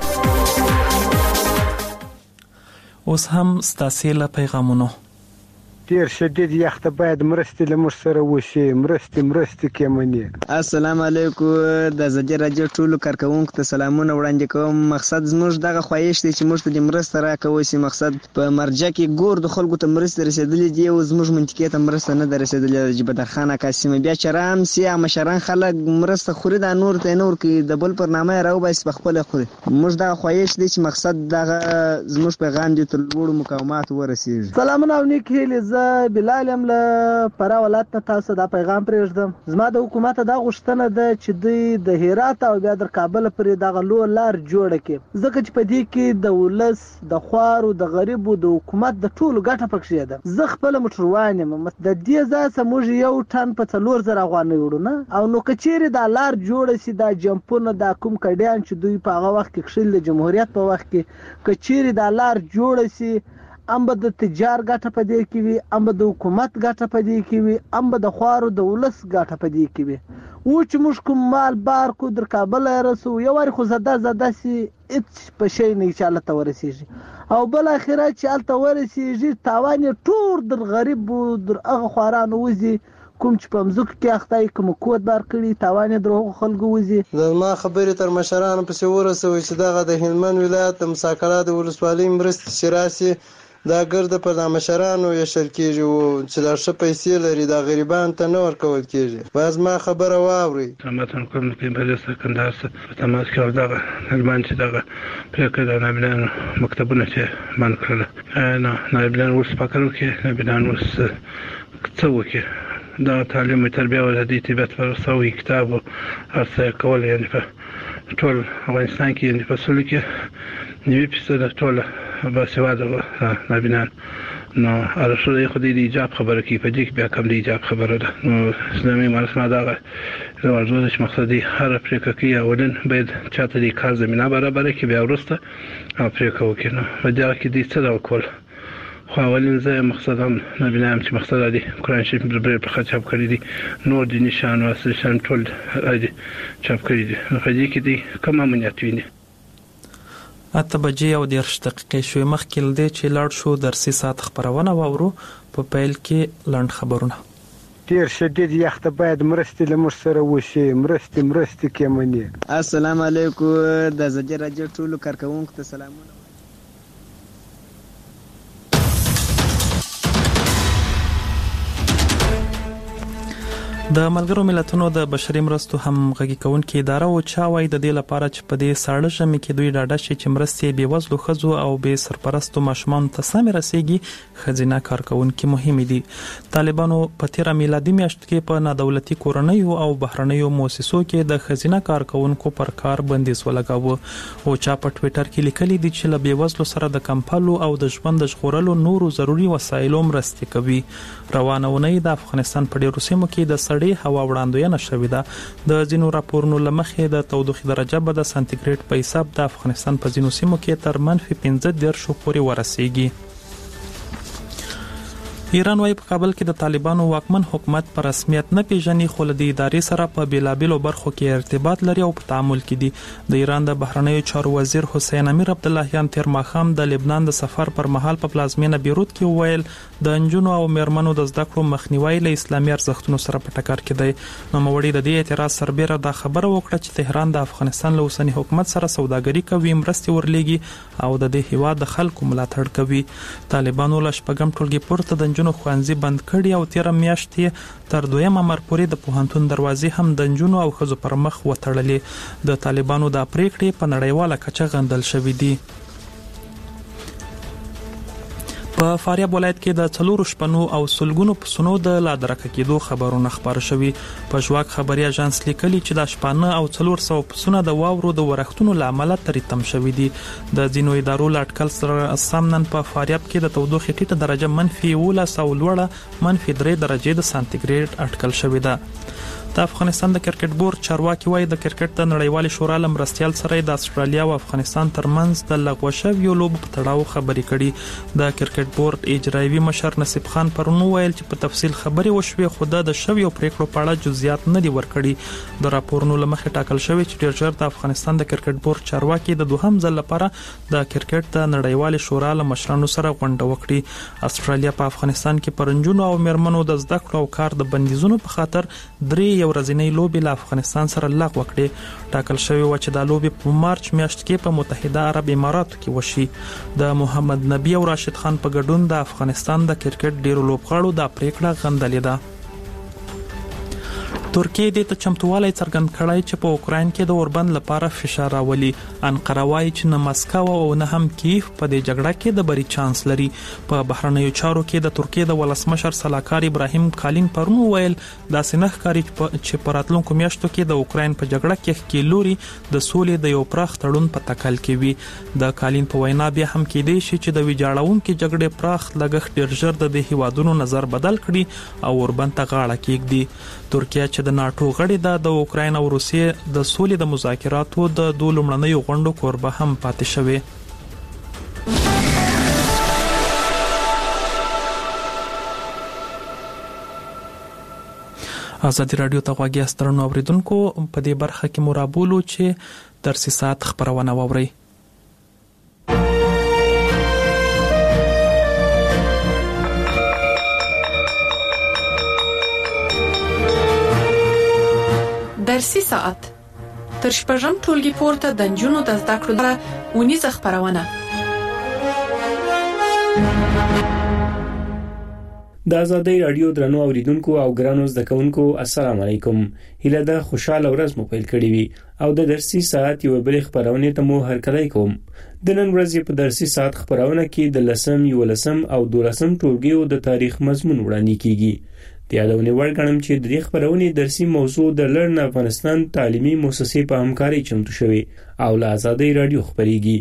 اوس هم ستاسو له پیغامونو ډیر شدید یخ ته باید مرستې لمر سره وشي مرستې مرستې کېمنې. السلام علیکم د زجر راجو ټولو کارکونکو ته سلامونه وړاندې کوم. مقصد زموږ دغه خواهش دی چې موږ ته د مرسته راکوي سي مقصد په مرجع کې ګور د خلکو ته مرسته رسیدلې دی او زموږ منطقې ته مرسته نه رسیدلې. جبدر خان قاسم بیا چرام سي مشران خلک مرسته خوري د نور ته نور کې د بل پر نامه راو بس په خپل خوري. موږ دغه خواهش دی چې مقصد دغه زموږ پیغام دی تر لوړ مقاومت ورسیږي. سلامونه او نیک هیله زه بلال ام له پرا ولایت ته تاسو دا پیغام پرېږدم. زما د حکومت دا غوښتنه ده چې دوی د هرات او بیا د کابل پرې دغه لو لار جوړه کړي ځکه چې په دې کې د ولس د خوارو د غریبو د حکومت د ټولو ګټه پکې ده. زه خپل موټروان یم د دې ځای موږ یو ټن په څلور زره افغانۍ وړو نه او نو کچېرې دا لار جوړه سي دا جمپونه دا کوم کډیان چې دوی په هغه وخت کې خشل د جمهوریت په وخت کې کچېرې دا لار جوړه سي ام به د تجار ګټه پدې کې وي ام به د حکومت ګټه پدې کې وي ام به د خوارو د ولس ګټه پدې کې وي. و چې موږ کوم مال بار کو در کابل رسو یو واری خو زده زده سي اڅ په شي نه چاله ته ورسیږي او بل اخره چې الته ورسیږي تاوان ټور در غریب در هغه خوارانو وزي کوم چې په مزوک کې اختای کوم کوټ بار کړی تاوان دروغ خلکو وزي. زما خبرې تر مشرانو پسې ورسوي چې دغه د هلمند ولایت د مساکلات ولسوالۍ مرستې شراسي دا ګرد پر مشرانو یشل کیږي او چې دا ښه پیسې لري دا غریبان ته نه ورکول کیږي. باز ما خبره واوري. سماتن کوم په بلسته کندهار څخه تماس کړو دا المان چې دا پرکه دا نابلان مکتبونه چې مان کړل نه نابلان ورس پکړو کې نابلان ورس څه وکي دا تعلیم تربیه او د طبيعت فرصوي کتاب او څه کول یعنی په ټول افغانستان کې یعنی په سولې کې نیوي پیسه ټول باسواده نابینان نو ارشد خو دې ایجاب خبره کې په دې کې بیا کوم دې ایجاب خبره ده. نو اسلامي مرسمه دا ورزو د مقصدی هر افریقا کې اولن باید چاته دې کار زمينه برابر کې بیا ورسته افریقا وکړي. نو دا کې دې څه دا وکول خو اولین ځای مقصدم نبینم چې مقصد دی قرآن شریف پر په خچاب کړی دي نور د نشان او نشان ټول دی چاپ کړی دي. نو په دې کې دي کوم امنیت ویني. اته بجې او د دقیقې شوي مخکې لدی چې لاړ شو درسي ساعت خبرونه واورو په پیل کې لاند خبرونه. ډیر شدید یخ ته باید مرستې لمر سره وشي مرستې مرستې کېمنې. السلام علیکم د زجر راجو ټول کارکونکو ته سلامونه. د ملګرو ملتونو د بشري مرستو همغږي کونکي اداره او چا وای د دې لپاره چې په دې ساړه ژمي کې دوی ډاډه شي چې مرستې به وزلو خزو او به سرپرستو ماشومان ته سم رسیږي خزینه کارکونکي مهم دي. طالبانو په تیر میلادي میاشت کې په نادولتي کورنیو او بهرنیو مؤسسو کې د خزینه کارکونکو پر کار بندیز ولګاوه او چا په ټوئیټر کې لیکلي دي چې له به وزلو سره د کمپالو او د ژوند د ژغورلو نورو ضروري وسایلو مرستې کوي. روانونه د افغانستان په ډیرو سیمو کې د هوا وړاندوینه شوې ده. د ځینو راپورونو لمخې د تودوخې درجه به د سانتیګریډ په حساب د افغانستان په ځینو سیمو کې تر منفي پنځه دېرش پورې ورسیږي. ایران وايي په کابل کې د طالبانو واکمن حکومت پر رسمیت نه پیژني خو له ادارې سره په بیلابیلو برخو کې ارتباط لري او په تعامل کې دي. د ایران د بهرنیو چارو وزیر حسین امیر عبداللهیان تیر ماښام د لبنان د سفر پر مهال په پلازمینه بیروت کې وویل د انجونو او میرمنو د زده کړو مخنیوي له اسلامي ارزښتونو سره په ټکر کې دی. نوموړي د دې اعتراض سربېره دا خبره وکړه چې تهران د افغانستان له اوسني حکومت سره سوداګري کوي مرستې ورلېږي او د دې هیواد د خلکو ملاتړ کوي. طالبانو له شپږم ټولګي پورته د انجونو ښوونځي بند کړي او تیر میاشت تر دویم امر پورې د پوهنتون دروازې هم د انجونو او ښځو پر مخ وتړلې. د طالبانو د پریکړې په نړیواله کچه غندل شوې دي. په فاریاب ولایت کې د څلورو شپنو او سلګونو پسونو د لادرکه کېدو خبرونه خبر شوي. په ژواک خبري اژانس لیکلي چې د شپانه او څلور سو پسونه د واورو د ورښتونو لامل تریتم شوي دي. د ځینو ادارو لاټکل سره سمنن په فاریاب کې د تودوخې ټیټه درجه منفي اوولس او لوړه منفي درې درجې د سانتیګریډ اټکل شوې ده. د افغانستان د کرکټ بورډ چارواکي وايي د کرکټ د نړیوال شورا لمرستيال سره د استرالیا او افغانستان ترمنځ د لغوه شویو لوبو په تړاو خبرې کړي. د کرکټ بورډ اجرایوي مشر نصیب خان پرونو ویل چې په تفصیل خبرې وشوي خو د شویو پریکړو په اړه جزئیات نه دي ورکړي. د راپورونو لمخې ټاکل شوی چې ډیر ژر د افغانستان د کرکټ بورډ چارواکي د دوهم ځل لپاره د کرکټ د نړیوال شورا له مشرانو سره غونډه وکړي. استرالیا په افغانستان کې پرنجونو او میرمنو د زده کړو او کار د بندیزونو په خاطر درې یو ورځنۍ لوبې له افغانستان سره لغوه کړې. ټاکل شوی و چې د لوبې په مارچ میاشت کې په متحده عرب اماراتو کې وشي. د محمد نبی او راشد خان په ګډون د افغانستان د کرکټ ډیرو لوبغاړو د پریکړه غندلې ده. ترکیه د چمتووالي څرګند کړای چې په اوکراین کې د اوربند لپاره فشار راولي. انقره وايي چې نه مسکو او نه هم کیف په دې جګړه کې د بری چانس لري. په بهرنیو چارو کې د ترکیه د ولسمشر سلاکار ابراهیم کالین پرونو ویل دا سنخ کاری چې په راتلونکو میاشتو کې د اوکراین په جګړه کې کې لوري د سولې د یو پراخ تړون په تکل کې وي. د کالین په وینا بیا هم کې دی چې د ویجاړونکو جګړې پراخ لګښت ډیر ژر د دې هیوادونو نظر بدل کړي او اوربند ته غاړه کېږدي. ترکیه چې د ناتو غړي ده د اوکراین او روسیې د سولې د مذاکراتو د دوه لومړنیو غونډو کوربه هم پاتې شوی. ازادي رادیو ته غواړي سترنو اوریدونکو په دې برخه کې مرابولو چې درسي ساعت خبرونه ووري. درسي ساعت تر شپږم ټولګي پورته د نجونو د زده کړو لپاره ونیزه خبرونه د ازادۍ رادیو درنو اوریدونکو او ګرانو زده کوونکو السلام علیکم. هیله ده خوشاله ورځ مو پیل کړې وي او د درسي ساعت یو بل خبرونه ته مو هرکلی کوم. د نن ورځې په درسي ساعت خبرونه کې د لسم یو لسم او دولسم ټولګیو د تاریخ مضمون وړاندې کیږي. د یادونه وړ ګڼم چې د دې خبرونه درسي موضوع د لرن افغانستان تعلیمي مؤسسې په همکاري چمتو شوی او له ازادۍ رادیو خبريږي.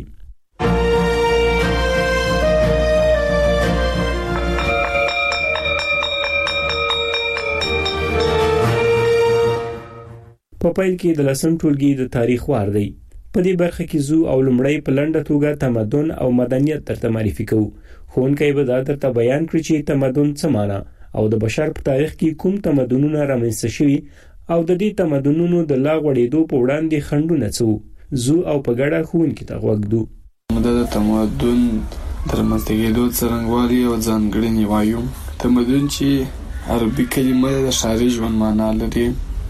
په پیل کې د لسم ټولګي د تاریخ وار دی. په دې برخه کې زو او لمړی په لنډه توګه تمدن او مدنیت درته معرفي کوو. ښوونکی به دا درته بیان کړي چې تمدن څه معنی او د بشر په تاریخ کې کوم تمدنونه رامنځته شوي او د دې تمدنونو د لا غوړېدو په وړاندې خنډونه څه زو او په ګډه ښوونکي ته غوږ دو. د تمدن د رامنځته کېدو څرنګوالي او ځانګړنې وایو. تمدن چې عربي کلمه د ښاري ژوند معنا لري.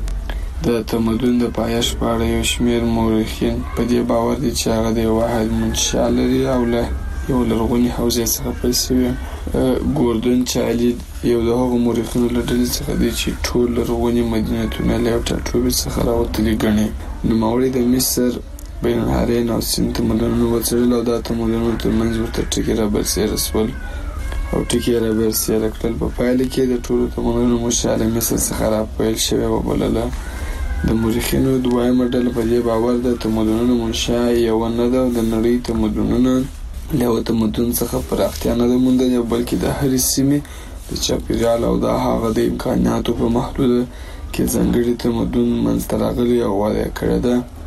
د تمدن د پایښت په اړه یو شمېر مورخین په دې باور دي چې هغه د یو واحد منشأ لري او له یو لرغوني حوزې څخه پیل شوی. ګوردن چایلډ یو د هغو مورخینو له ډلې څخه دی چې ټول لرغوني مدینتونه له یو ټاټوبي څخه راوتلي ګڼي. نوموړي د مصر، بین النهرین او سیند تمدنونه وڅېړل او دا تمدنونه ترمنځ ورته ټکي رابرسېره شول او ټکي یې رابرسېره کړل. په پایله کې د ټولو تمدنونو منشأ له مصر څخه راپیل شوې وبلله. د مورخینو دویمه ډله په دې باور ده تمدنونو منشأ یوه نه ده او د نړۍ تمدنونه له یوه تمدن څخه پراختیا نه ده موندلې بلکې د هرې سیمې د چاپیریال او د هغه د امکاناتو په محدوده کې ځانګړي تمدن منځته راغلی او وده یې کړې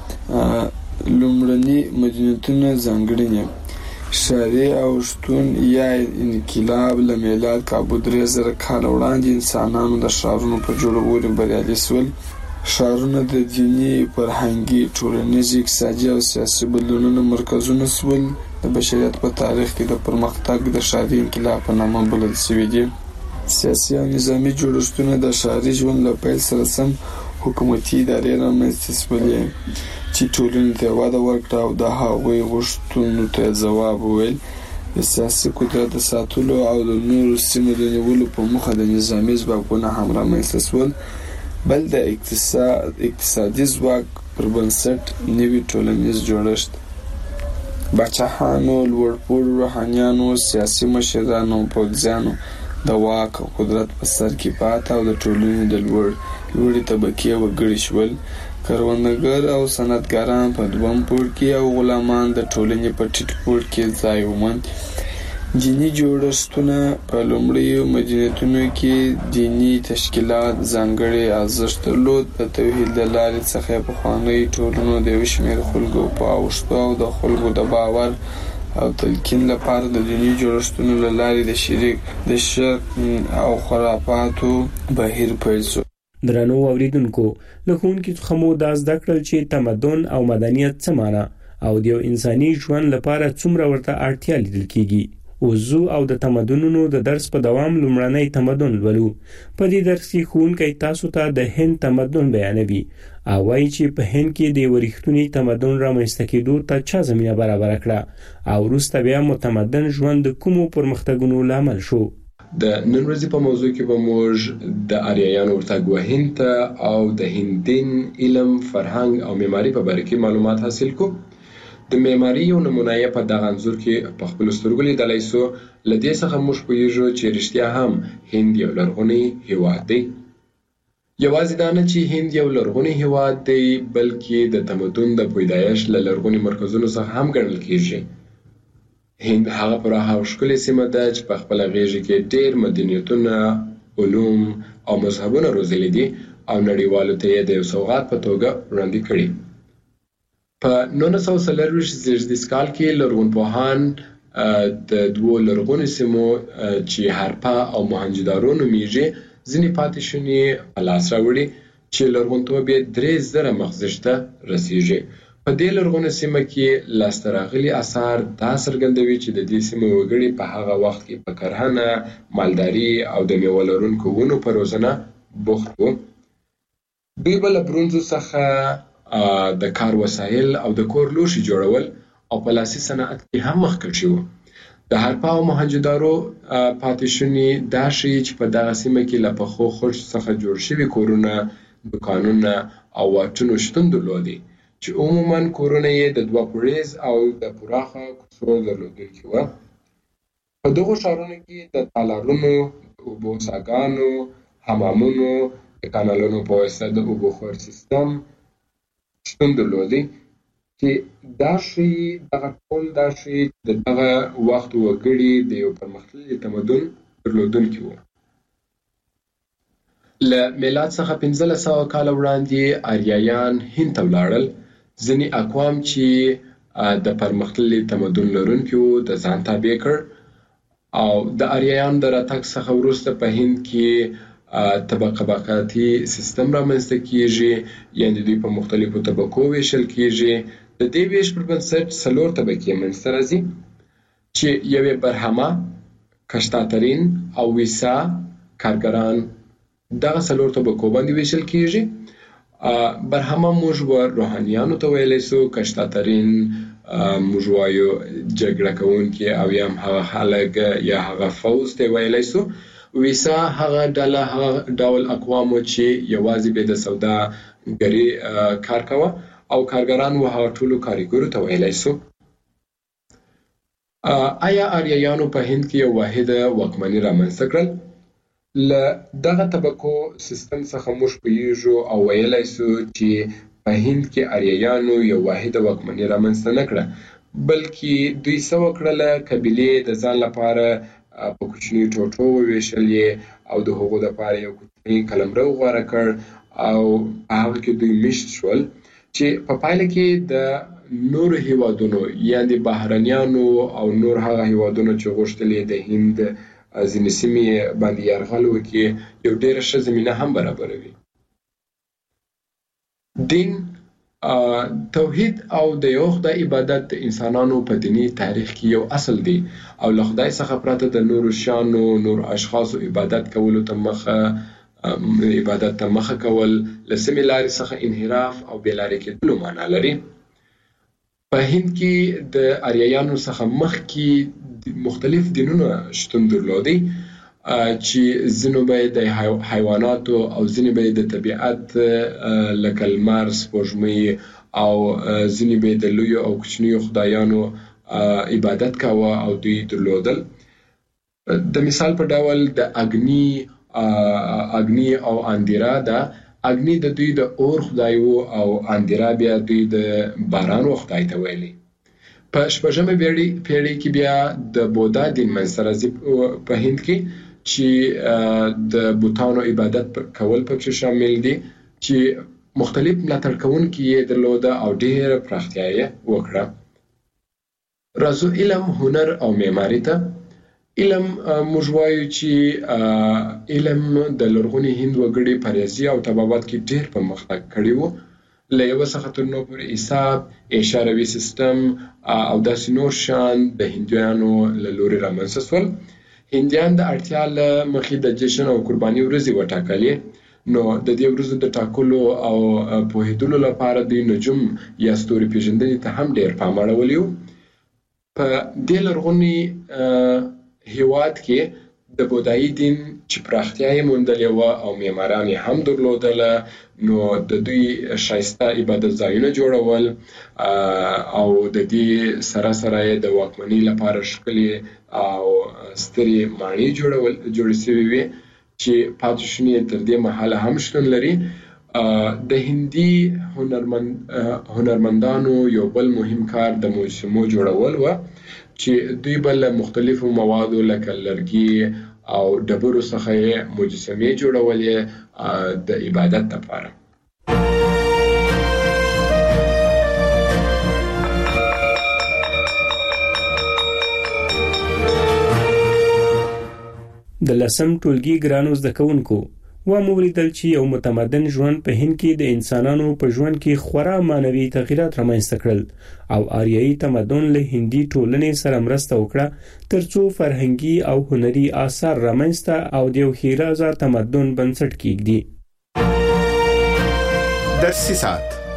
ده. لومړني مدینتونه ځانګړنې ښاري او شتون یا انقلاب له میلاد کابو درې زره کاله وړاندې انسانانو د ښارونو په جوړولو بریالي شول. ښارونه د دیني، فرهنګي، ټولنیزي، اقتصادي او سیاسي بدلونونو مرکزونه شول. د بشریت په تاریخ کې د پرمختګ د ښاري انقلاب په نامه بلل شوي دي. سیاسي او نظامي جوړښتونه د ښاري ژوند له پیل سره سم حکومتي ادارې رامنځته شولې چې ټولنې ته وده ورکړه او د هغوی غوښتنو ته ځواب وویل. د سیاسي قدرت د ساتلو او د نورو سیمو د نیولو په موخه د نظامي ځواکونه هم رامنځته شول. بل د اقتصاد اقتصادي ځواک پر بنسټ نوي ټولنیز جوړښت، باچاهانو، لوړپوړو روحانیانو، سیاسي مشرانو او پوځیانو د واک او قدرت په سر کې پاته او د ټولنې د لوړ لوړې طبقې وګړي شول. کروندګر او صنعتګران په دویم پوړ کې او غلامان د ټولنې په ټیټ پوړ کې ځای وموند. دیني جوړښتونه په لومړیو مدینتونو کې دیني تشکیلات ځانګړی ارزښت درلود. د توحید له لارې څخه پخوانۍ ټولنو د یو شمېر خلکو په اوښتو او د خلکو د باور او تلقین لپاره د دیني جوړښتونو له لارې د شریک د شرک او خرافاتو بهیر پیل شو. درنو اوریدونکو، له ښوونکي څخه مو دا زده کړل چې تمدن او مدنیت څه معنی او د یو انساني ژوند لپاره څومره ورته اړتیا لیدل کیږي. وضو او د تمدنونو د درس په دوام لومړنی تمدن لولو. په دې درس کې ښوونکی تاسو ته د هند تمدن بیانوي او وایي چې په هند کې د یو رښتوني تمدن رامنځته کېدو ته چا زمینه برابره کړه او وروسته بیا متمدن ژوند د کومو پرمختګونو لامل شو. د نن ورځې په موضوع کې به موږ د آریایانو ورتګ وهند ته او د هندین علم، فرهنګ او معماري په باره کې معلومات حاصل کوو. د معماري یو نمونه یې په دغه انځور کې په خپلو سترګو لیدلی سو. له دې څخه موږ پوهیږو چې رښتیا هم هند یو لرغونی هیواد دی. یوازې دا نه چې هند یو لرغونی هیواد دی بلکې د تمدن د پیدایښت له لرغوني مرکزونو څخه هم ګڼل کیږي. هند هغه پراخه او ښکلې سیمه ده چې په خپله غېږه کې ډېر مدنیتونه، علوم او مذهبونه روزلي دي او نړیوالو ته یې د یو سوغات په توګه وړاندې کړي. په نولس سوه څلرویشت زېږدیز کال کې لرغونپوهان د دوو لرغونو سیمو چې هرپا او موهنجودارو نومیږي ځینې پاتې شونې په لاس راوړي چې لرغونتوب یې درې زره مخزش ته رسیږي. په دې لرغونې سیمه کې لاسته راغلي اثار دا څرګندوي چې د دې سیمې وګړي په هغه وخت کې په کرهنه، مالداري او د میوه لرونکو ونو په روزنه بوخت وو. دوی به له برونزو څخه د کار وسایل او د کور لوښي جوړول او په لاسي صنعت کې هم مخکښ وو. د هرپا او موهنجدارو پاتې شونې دا ښیي چې په دغه سیمه کې له پخو خښتو څخه جوړ شوي کورونه، دوکانونه او واټونو شتون درلودی چې عموماً کورونه یې د دوه پوړیز او د پراخه کوڅو درلودونکي وه. په دغو ښارونو کې د تالارونو، د اوبو څاګانو، حمامونو، د کانالونو په واسطه د اوبو خور سیستم شتون درلودی چې دا ښیي دغه ټول دا ښیي چې د دغه وخت وګړي د یو پرمختللي تمدن درلودونکي وو. له میلاد څخه پنځلس سوه کاله وړاندې آریایان هند ته ولاړل. ځینې اقوام چې د پرمختللي تمدن لرونکي وو د ځان تابع کړ او د آریایانو د راتګ څخه وروسته په هند کې طبقاتي سیستم رامنځته کیږي، یعنې دوی په مختلفو طبقو ویشل کیږي. د دې ویش پر بنسټ څلور طبقې منځته راځي چې یوې برهمه، کشتاترین او ویسا کارګران دغه څلور طبقو باندې ویشل کیږي. برهمه موږ روحانیانو ته ویلی سو، کشتاترین موږ وایو جګړه کوونکي او یا هم هغه خلک یا هغه فوز ته ویلی سو. ویسا هغه ډله هغه ډول اقوامو چې یوازې به د سوداګري کار کوه او کارګران و هغه ټولو کارګرو ته ویلی سو. آیا آریایانو په هند کې یو واحده واکمني رامنځته کړل؟ له دغه طبقو سیستم څخه موږ پوهیږو او ویلی سو چې په هند کې آریایانو یو واحده واکمني رامنځته نه کړه، بلکې دوی څه وکړله، قبیلې د ځان لپاره په کوچنیو ټوټو وویشلې او د هغو دپاره یو کوچنی قلمرو غوره کړ او په هغه کې دوی میشت شول چې په پایله کې د نورو هیوادونو یعنې بهرنیانو او نور هغه هیوادونو چې غوښتلې د هند ځینې سیمې باندې یرغل وکړي یو ډېره ښه زمینه هم برابروي. دین، توحید او د یو خدای عبادت د انسانانو په دیني تاریخ کې یو اصل دی او له خدای څخه پرته د نورو شیانو، نور اشخاصو عبادت کولو ته مخه عبادت ته مخه کول له سمې لارې څخه انحراف او بېلارې کېدلو معنا لري. په هند کې د آریایانو څخه مخکې مختلف دینونه شتون درلودی چې ځینو به د حیواناتو او ځینې به د طبیعت لکه لمر، سپوږمۍ او ځینې به د لویو او کوچنیو خدایانو عبادت کاوه او دوی درلودل. د مثال په ډول د اګني اګني او اندیرا ده. اګني د دوی د اور خدای وو او اندیرا بیا دوی د باران خدای ته ویلي. په شپږمه پیړۍ کې بیا د بودا دین منځته راځي په هند کې چې د بوتانو عبادت کول پکې شامل دي چې مختلف ملاتړ کوونکي یې درلوده او ډېره پراختیا یې وکړه. راځو علم، هنر او معماري ته. علم موږ وایو چې علم د لرغوني هند وګړي په ریاضي او طبابت کې ډېر پرمختګ کړی و. له یوه څخه تر نورو پورې حساب، اشاروي سیستم او داسې نور شیان د هندیانو له لورې رامنځته سول. هندیان د اړتیا له مخې د جشن او قرباني ورځې وټاکلې، نو د دې ورځو د ټاکلو او پوهېدلو لپاره دوی نجوم یا ستوري پېژندنې ته هم ډېر پام اړولی و. په دې لرغوني هیواد کې د بودایي دین چې پراختیا یې موندلې وه او معماران یې هم درلودله، نو د دوی ښایسته عبادت ځایونه جوړول او د دې سره سره یې د واکمنۍ لپاره ښکلې او سترې ماڼۍ جوړول جوړې سوې وې چې پاتې شونې تر دې مهاله هم شتون لري. د هندي هنرمند هنرمندانو یو بل مهم کار د مجسمو جوړول و چې دوی به له مختلفو موادو لکه لرګي او ډبرو څخه یې مجسمې جوړولې د عبادت لپاره. د لسم ټولګي ګرانو زده کوونکو و مولیدل چې یو متمدن ژوند په هند کې د انسانانو په ژوند کې خورا معنوي تغیرات رامنځته کړل او آریایي تمدن له هندي ټولنې سره مرسته وکړه ترڅو فرهنګي او هنري آثار رامنځته او د یو ښیرازه تمدن بنسټ کېږدي. درسي ساعت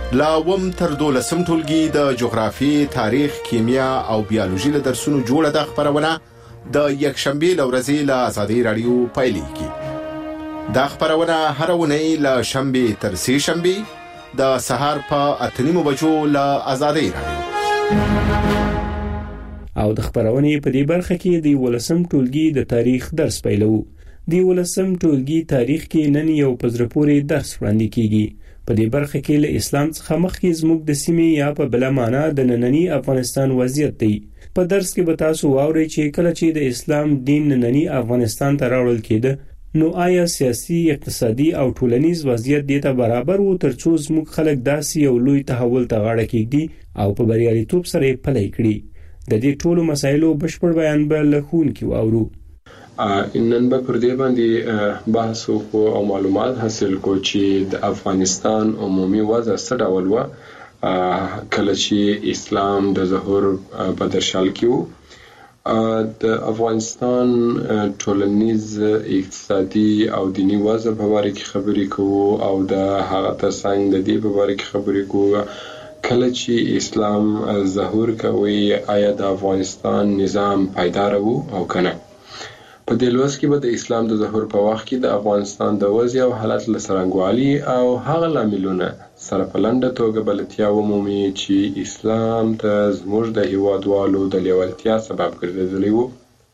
لا وم تر دولسم ټولګي د جغرافي، تاریخ، کیمیا او بیولوژي له درسونو جوړه د خبرونه د یکشنبه لورځي له آزادۍ رادیو پایلیږي. دا خبرونه هر ونی له شنبه تر سه شنبه د سهار په اتنیمو بجو له آزادۍ رادیو. او د خبرونې په دې برخه کې د ولسم ټولګي د تاریخ درس پیلو. د ولسم ټولګي تاریخ کې نن یو پزرپوري درس وړاندې کیږي. په دې برخه کې له اسلام څخه مخکې زموږ د سیمې یا په بل معنا د نننی افغانستان وضعیت دی. په درس کې به تاسو واورئ چې کله چې د اسلام دین نننی افغانستان ته راوړل کېده نو آیا سیاسي، اقتصادي او ټولنیز وضعیت دې ته برابر وو ترڅو زموږ خلک داسې یو لوی تحول ته غاړه کېږدي او په بریالیتوب سره یې پلی کړي؟ د دې ټولو مسایلو بشپړ بیان به له ښوونکي واورو. نن به پر دې باندې بحث وکړو او معلومات حاصل کو چې د افغانستان عمومي وضع څه ډول و کله چې اسلام د ظهور په درشل کې و. د افغانستان ټولنیز، اقتصادي او دینی وضع په اړه کې خبرې کوو او د هغه ترڅنګ د دې په اړه کې خبرې کوو کله چې اسلام ظهور کوي آیا د افغانستان نظام پایدار وو او کنه. په دې لوست کې به د اسلام د ظهور په وخت کې د افغانستان د وضع او حالت له څرنګوالي او هغه لاملونه سره په لنډه توګه بلدتیا ومومي چې اسلام ته زموږ د هیوادوالو د لیوالتیا سبب ګرځېدلی وو.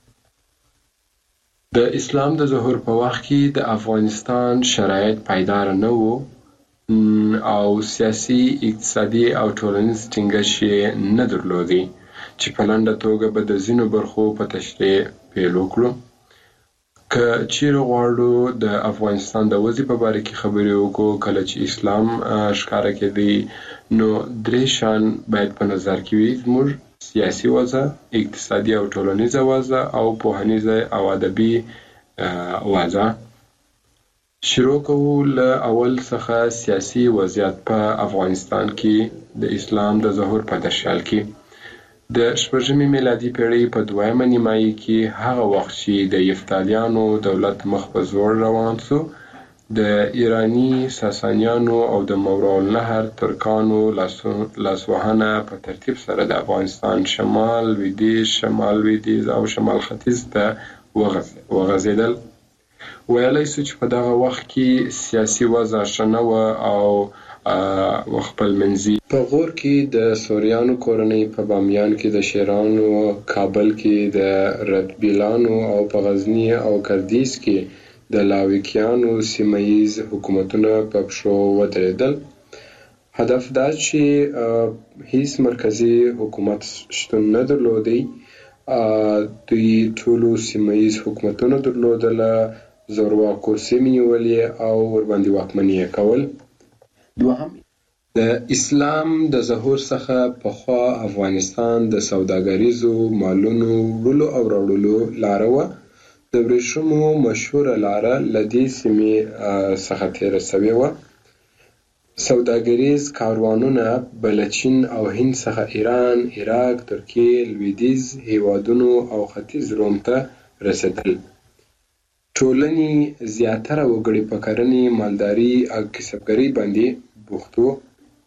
د اسلام د ظهور په وخت کې د افغانستان شرایط پایدار نه وو او سیاسي، اقتصادي او ټولنیز ټینګښت یې نه درلودی چې په لنډه توګه به د ځینو برخو په تشریح پیل وکړو. که چیرې غواړو د افغانستان د وضع په اړه کې خبرې وکړو کله چې اسلام ښکاره کېدی نو درې شیان باید په نظر کې وي: زموږ سیاسي وضع، اقتصادي او ټولنیزه وضع او پوهنیزه او ادبي وضع. شروع کوو له اول څخه سیاسي وضعیت په افغانستان کې د اسلام د ظهور په درشل کې. د شپږمې میلادي پیړۍ په دویمه نیمایي کې هغه وخت چې د یفتالیانو دولت مخ په زوړ روان شو د ایرانی ساسانیانو او د ماوراءالنهر ترکانو لاسوهنه په ترتیب سره د افغانستان شمال، لویدیځ، شمال لویدیځ او شمال ختیځ ته وغځېدل. ویلی سو چې په دغه وخت کې سیاسي وضع ښه نه وه او خپل منځي. په غور کې د سوریانو کورنۍ، په بامیان کې د شیرانو، کابل کې د رتبیلانو او په غزنی او کردیز کې د لاویکیانو سیمه‌ییز حکومتونه په پښو ودرېدل. هدف دا چې هیڅ مرکزي حکومت شتون نه درلودی. دوی ټولو سیمه‌ییز حکومتونه درلودله، زورواکو سیمې نیولې او ورباندې واکمني یې کول. دوهم، د اسلام د ظهور څخه پخوا افغانستان د سوداګریزو مالونو وړلو او راوړلو لاره وه. د ورېښمو مشهوره لاره له دې سیمې څخه تېره سوې وه. سوداګریز کاروانونه به له چین او هند څخه ایران، عراق، ترکیې، لویدیځ هیوادونو او ختیځ روم ته رسېدل. ټولنې زیاتره وګړي په کرنې، مالداري او کسبګرۍ باندې بوخت وو.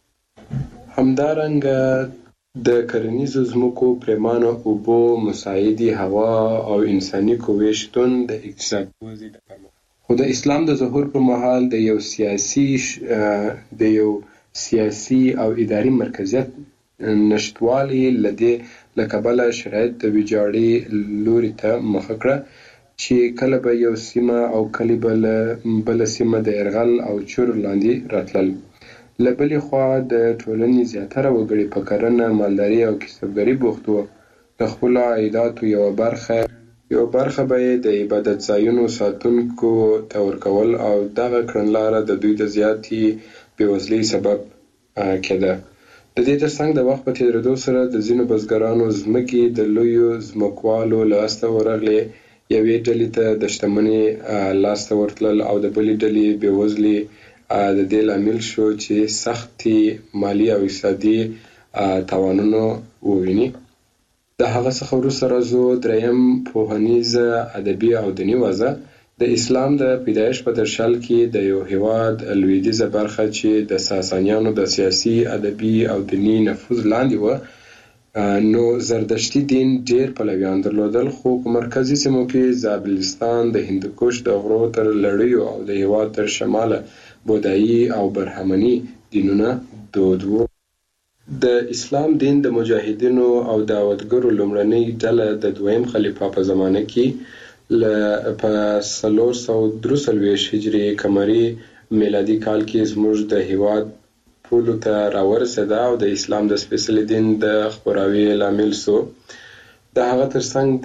همدارنګه د کرنیزو ځمکو پرېمانه اوبو، مساعدې هوا او انساني قوې شتون د اقتصادي وضع د پرمختګ خو د اسلام د ظهور پر مهال د یو سیاسي د یو سیاسي او اداري مرکزیت نشتوالي له دې له کبله شرایط د ویجاړۍ لوري ته مخه کړه چې کله به یو سیمه او کله بله سیمه د یرغل او چور لاندې راتلل. له بلې خوا د ټولنې زیاتره وګړي په کرنه، مالداري او کسبګرۍ بوخت وو. د خپلو عایداتو یوه برخه یوه برخه به یې د عبادت ځایونو ساتونکو ته ورکول او دغه کړنلاره د دوی د زیاتې بېوزلۍ سبب کېده. د دې ترڅنګ د وخت په تېرېدو سره د ځینو بزګرانو ځمکې د لویو ځمکوالو لاسته ورغلې. یوې ډلې ته د شتمنۍ لاسته ورتلل او د بلې ډلې بېوزلي د دې لامل شو چې سختې مالي او اقتصادي تاوانونه وویني. د هغه څخه وروسته راځو دریم پوهنیزه، ادبي او دیني وضع. د اسلام د پیدایش په درشل کې د یو هیواد لویدیځه برخه چې د ساسانیانو د سیاسي، ادبي او دینی نفوذ لاندې و، نو زردشتي دین ډیر پلویان درلودل، خو په مرکزی سیمو کې زابلستان، د هندوکش د غرو تر لړیو او د هیواد تر شماله بودایي او برهمني دینونه دود وو. د اسلام دین د مجاهدینو او دعوتګرو لومړنۍ ډله د دویم خلیفه په زمانه کې ل په څلور سوه درې څلوېښت هجري قمري میلادي کال کې زموږ د هیواد پولو ته راورسېده او د اسلام د سپېڅلي دین د خپراوي لامل سو. د هغه ترڅنګ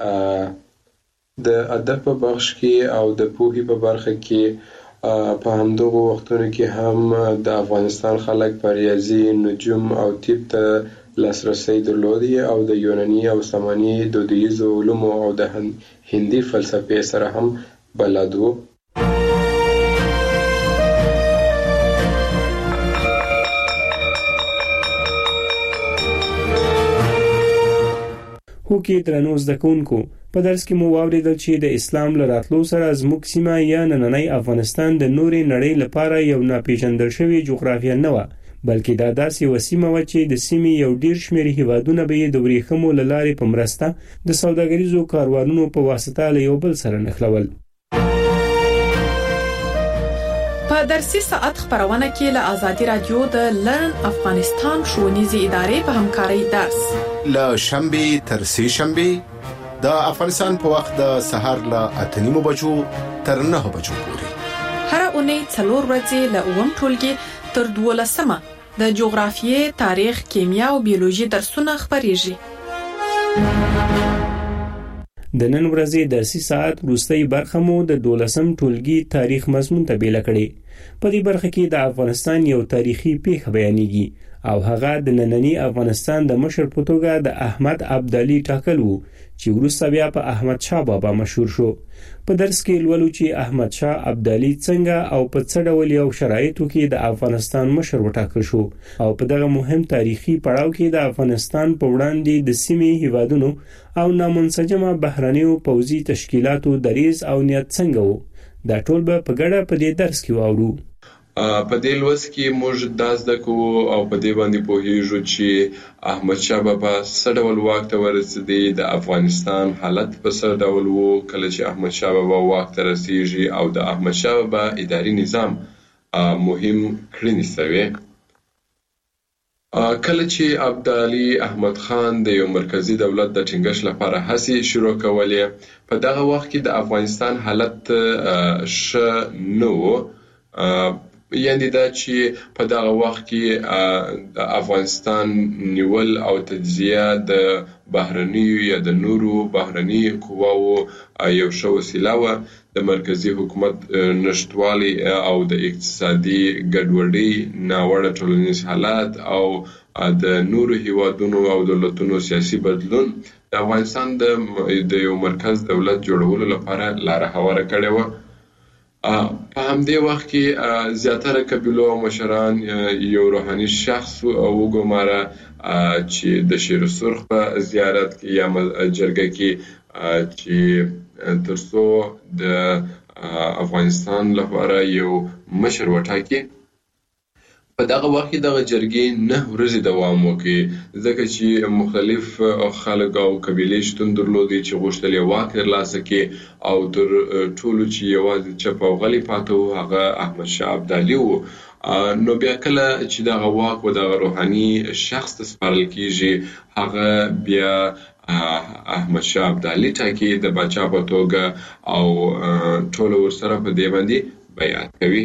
د د ادب په بخش کې او د پوهې په برخه کې په همدغو وختونو کې هم د افغانستان خلک په ریاضي، نجوم او طب ته لاسرسی درلودی او د یوناني او ساماني دودیزو علومو او د هندي فلسفې سره هم بلد وو. هو کې درنو زده کوونکو په درس کې مو واوریدل چې د اسلام له راتلو سره زموږ سیمه یا نننی افغانستان د نورې نړۍ لپاره یو ناپېژندل شوی جغرافیه نه وه، بلکې دا داسې یوه سیمه وه چې د سیمې یو ډیر شمېر هیوادونه به یې د ورېښمو له لارې په مرسته د سوداګریزو کاروانونو په واسطه له یو بل سره نښلول. په درسي ساعت خبرونه کې له آزادي رادیو د لرن افغانستان ښوونیزې ادارې په همکارۍ درس له شنبې تر سه شنبې د افغانستان په وخت د سهار له اته نیمو بجو تر نه بجو پورې هر اونۍ څلور ورځې له اووم ټولګي تر دولسمه د جغرافیې، تاریخ، کیمیا او بیولوژي درسونه خبريږي. د نن ورځې درسي ساعت وروستۍ برخه مو د دولسم ټولګي تاریخ مضمون ته بیل کړي. په دې برخه کې د افغانستان یو تاریخي پیښه بیانېږي او هغه د نننی افغانستان د مشر په توګه د احمد ابدالي ټاکل وو چې وروسته بیا په احمد شاه بابا مشهور شو. په درس کې لولو چې احمد شاه ابدالي څنګه او په څه ډول یو شرایطو کې د افغانستان مشر وټاکل شو او په دغه مهم تاریخي پړاو کې د افغانستان په وړاندې د سیمې هیوادونو او نامنسجمه بهرنیو پوځي تشکیلاتو دریځ او نیت څنګه وو. دا ټول به په ګډه په دې درس کې واورو. په دې لوست کې موږ دا زده کوو او په دې باندې پوهیږو چې احمد شاه بابا څه ډول واک ته ورسېدی، د افغانستان حالت په څه ډول وو کله چې احمد شاه بابا واک ته رسیږي او د احمد شاه بابا اداري نظام مهم کړنې سوي. کله چې ابدالي احمد خان د یو مرکزی دولت د ټینګښت لپاره هڅې شروع کولې، په دغه وخت کې د افغانستان حالت ښه نه و. یعنی دا چې په دغه وخت کې د افغانستان نیول او تجزیه د بهرنیو یا د نورو بهرني قواو یو ښه وسیله وه. د مرکزی حکومت نشتوالی او د اقتصادي ګډوډۍ، ناوړه ټولنیز حالات او د نورو هیوادونو او دولتونو سیاسي بدلون د افغانستان د یو مرکز دولت جوړولو لپاره لاره هواره کړې وه. په همدې وخت کې زیاتره قبیلو او مشران یو روحاني شخص وګماره چې د شیر سرخ په زیارت کې یا جرګه کې چې ترڅو د افغانستان لپاره یو مشر وټاکي. په دغه وخت کې دغه جرګې نه ورځې دوام وکړي ځکه چې مختلف خلک او قبیلې شتون درلودي چې غوښتل یې واک ترلاسه کړي او تر ټولو چې یوازې چپ او غلی پاتې و هغه احمد شاه ابدالي و. نو بیا کله چې دغه واک و دغه روحاني شخص ته سپارل کیږي هغه بیا احمد شاه ابدالي ټاکي د باچا په توګه او ټول ورسره په دې باندې بیعت کوي.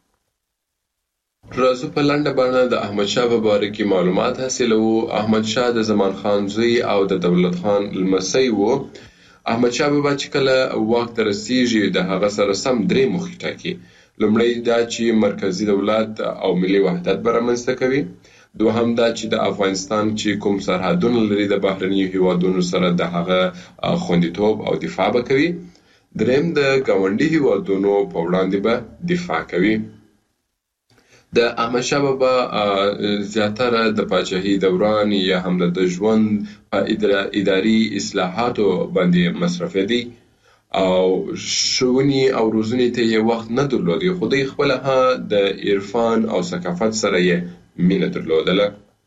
راځو په لنډه بڼه د احمد شاه په باره کې معلومات حاصلوو. احمد شاه د زمان خان زوی او د دولت خان لمسی و. احمد شاه بابا چې کله واک ته رسیږي د هغه سره سم درې موخې ټاکي. لومړی دا چې مرکزی دولت او ملي وحدت به رامنځته کوي. دوهم دا چې د افغانستان چې کوم سرحدونه لري د بهرنیو هیوادونو سره د هغه خوندیتوب او دفاع به کوي. دریم د ګاونډي هیوادونو په وړاندې به دفاع کوي. د احمد شاه بابا زیاتره د پاچاهۍ دوران یا هم د ژوند په اداري اصلاحاتو باندې مصرف دي. او شونی او روزنی ته یې وخت نه درلود، خو دوی خپل ها د عرفان او ثقافت سره یې مینه درلودله.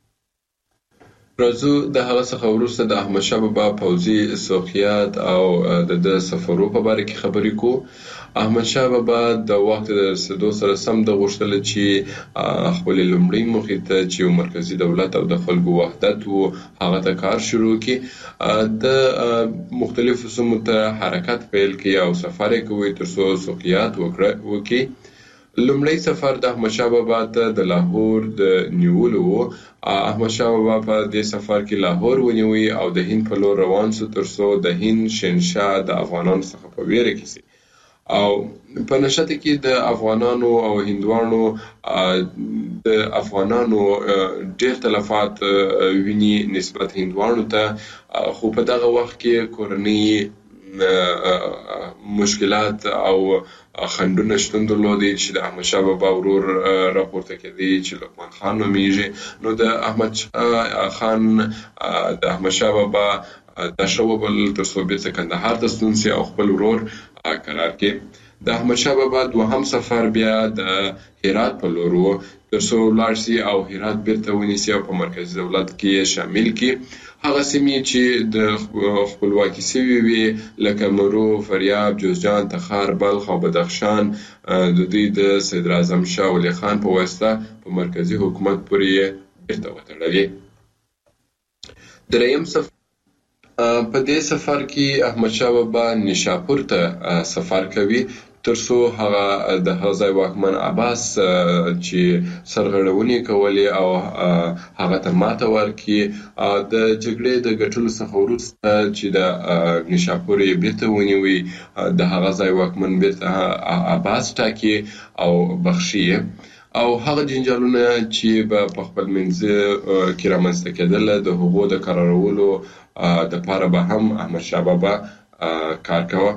راځو د هغه څخه وروسته د احمد شاه بابا پوځي سوقیات او د سفرو په باره کې خبرې کو. احمد شاه بابا د وخت د رسیدو سره سم د غوښتل چې خپل لومړی موخې ته چې مرکزی دولت او د خلکو وحدت وو هغه ته کار شروع کړي، د مختلفو سیمو ته حرکت پیل کړي او سفر یې کوي تر څو سوقیات وکړي. لومړی سفر د احمد شاه بابا ته د لاهور د نیولو وو. احمد شاه بابا په دې سفر کې لاهور ونیوي او د هند په لور روان شو تر څو د هند شهنشاه د افغانانو څخه په ویره کې سي. او په نشته کې د افغانانو او هندوانو د افغانانو ډېر تلفات ویني نسبت هندوانو ته، خو په دغه وخت کې کورنۍ مشکلات او خندونه شتون درلودي چې د احمد شاه بابا ورور راپورته کېدی چې لقمان خان نومیږي. نو د احمد خان د احمد شاه بابا د شوبل تر څو بیرته کندهار ته ستون سي او خپل ورور قرار کړي. د احمد شاه بابا دوهم سفر بیا د هرات په لور و تر څو لاړ سي او هرات بیرته ونیسي او په مرکزي دولت کې شامل کړي. هغه سیمې چې د خپلواکي سوي وي لکه مرو، فاریاب، جوزجان، تخار، بلخ او بدخشان د دوی د صدر اعظم شاه ولي خان په واسطه په مرکزي حکومت پورې بیرته وتړلې. دریم سفر په دې سفر کې احمد شاه بابا نشاپور ته سفر کوي تر څو هغه د هغه ځای واکمن عباس چې سرغړونې کولې او هغه ته ماته ورکړي. د جګړې د ګټلو څخه وروسته چې د نشاپور یې بیرته ونیوي د هغه ځای واکمن بیرته عباس ټاکي او بخښي او هغه جنجالونه چې په خپل منځ کې رامنځته کېدل د هغو د قرارولو د پاره به هم احمد شاه بابا کار کاوه.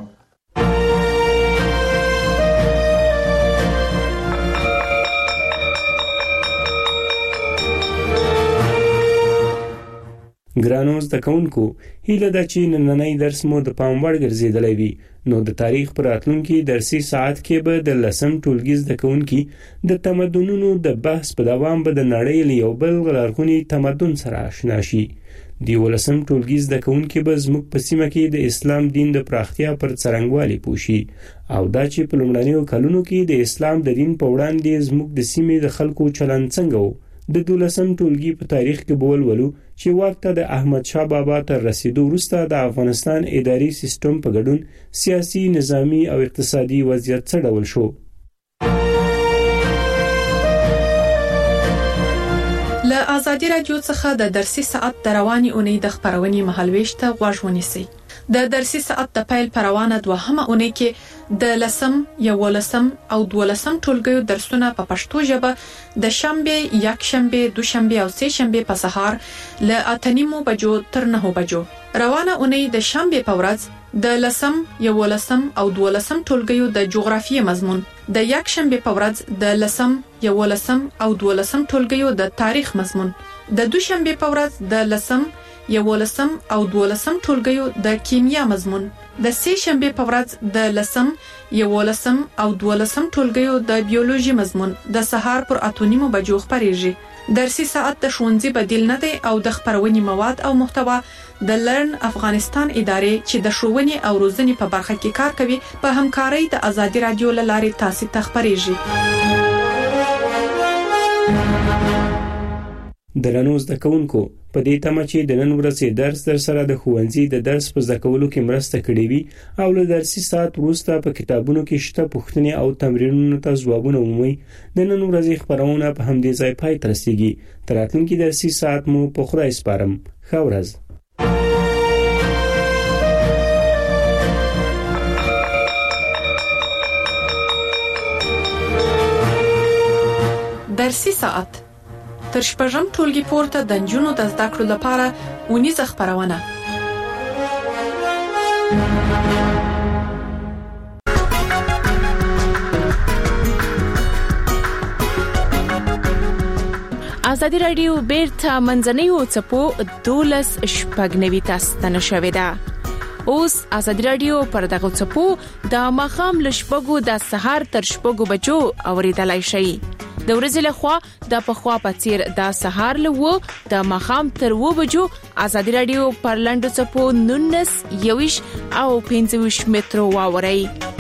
ګرانو زده کوونکو، هیله ده چې نننی درس مو د پام وړ ګرځېدلی وي. نو د تاریخ پر راتلونکي درسي ساعت کې به د لسم ټولګي زده کوونکي د تمدنونو د بحث په دوام به د نړۍ له یو بل لرغوني تمدن سره آشنا شي. د یولسم ټولګي زده کوونکي به زموږ په سیمه کې د اسلام دین د پراختیا پر څرنګوالي پوه شي او دا چې په لومړنیو کلونو کې د اسلام د دین په وړاندې زموږ د سیمې د خلکو چلند څنګه و. د دولسم ټولګي په تاریخ کې به ولولو چې واک ته د احمد شاه بابا تر رسیدو وروسته د افغانستان اداري سیستم په ګډون سیاسي، نظامي او اقتصادي وضعیت څه ډول شو. له آزادي رادیو څخه د درسي ساعت د رواني اونۍ د خبرونې مهالويش ته غوږ ونیسئ. د درسي ساعت د پیل پروانه دوهمه اونۍ کې د لسم، یولسم او دولسم ټولګیو درسونه په پښتو ژبه د شنبه، یکشنبه، دوشنبه او سه شنبه په سهار له اتنیمو بجو تر نهو بجو. روانه اونۍ د شنبه په ورځ د لسم، یولسم او دولسم ټولګیو د جغرافیې مضمون، د یکشنبه په ورځ د لسم، یولسم او دولسم ټولګیو د تاریخ مضمون، د دوشنبه په ورځ د لسم، یولسم او دولسم ټولګیو د کیمیا مضمون، د سه شنبه په ورځ د لسم، یولسم او دولسم ټولګیو د بیولوژي مضمون د سهار پر اتونیمو بجو خبرېږي. درسي ساعت د ښوونځي بدیل نه دی او د خبرونې مواد او محتوا د لرن افغانستان ادارې چې د ښوونې او روزنې په برخه کې کار کوي په همکارۍ د آزادي رادیو له لارې تاسو ته خبرېږي. درنو زده کوونکو، په دې تمه چې د نن ورځې درس در سره د ښوونځي د درس په زده کولو کې مرسته کړې وي او له درسي ساعت وروسته په کتابونو کې شته پوښتنې او تمرینونو ته ځوابونه ومومئ. د نن ورځې خبرونه په همدې ځای پای ته رسیږي. تر راتلونکي درسي ساعت مو په خدای سپارم. ښه ورځ. درسي ساعت تر شپږم ټولګي پورته د نجونو د زده کړو لپاره اونیزه خبرونه. آزادي رادیو بیرته منځنیو څپو دولس شپږ نوي تاسو ته نشوي ده. اوس ازادي رادیو پر دغه چپو د ماخام لشبګو د سحر تر شپږو بجو اوریدلای شي د ورځې له خوا د پخوا په څیر د سحر له د ماخام تر و بجو ازادي رادیو پر لاندو چپو نونس یوش او پنځه ویشت مترو واوري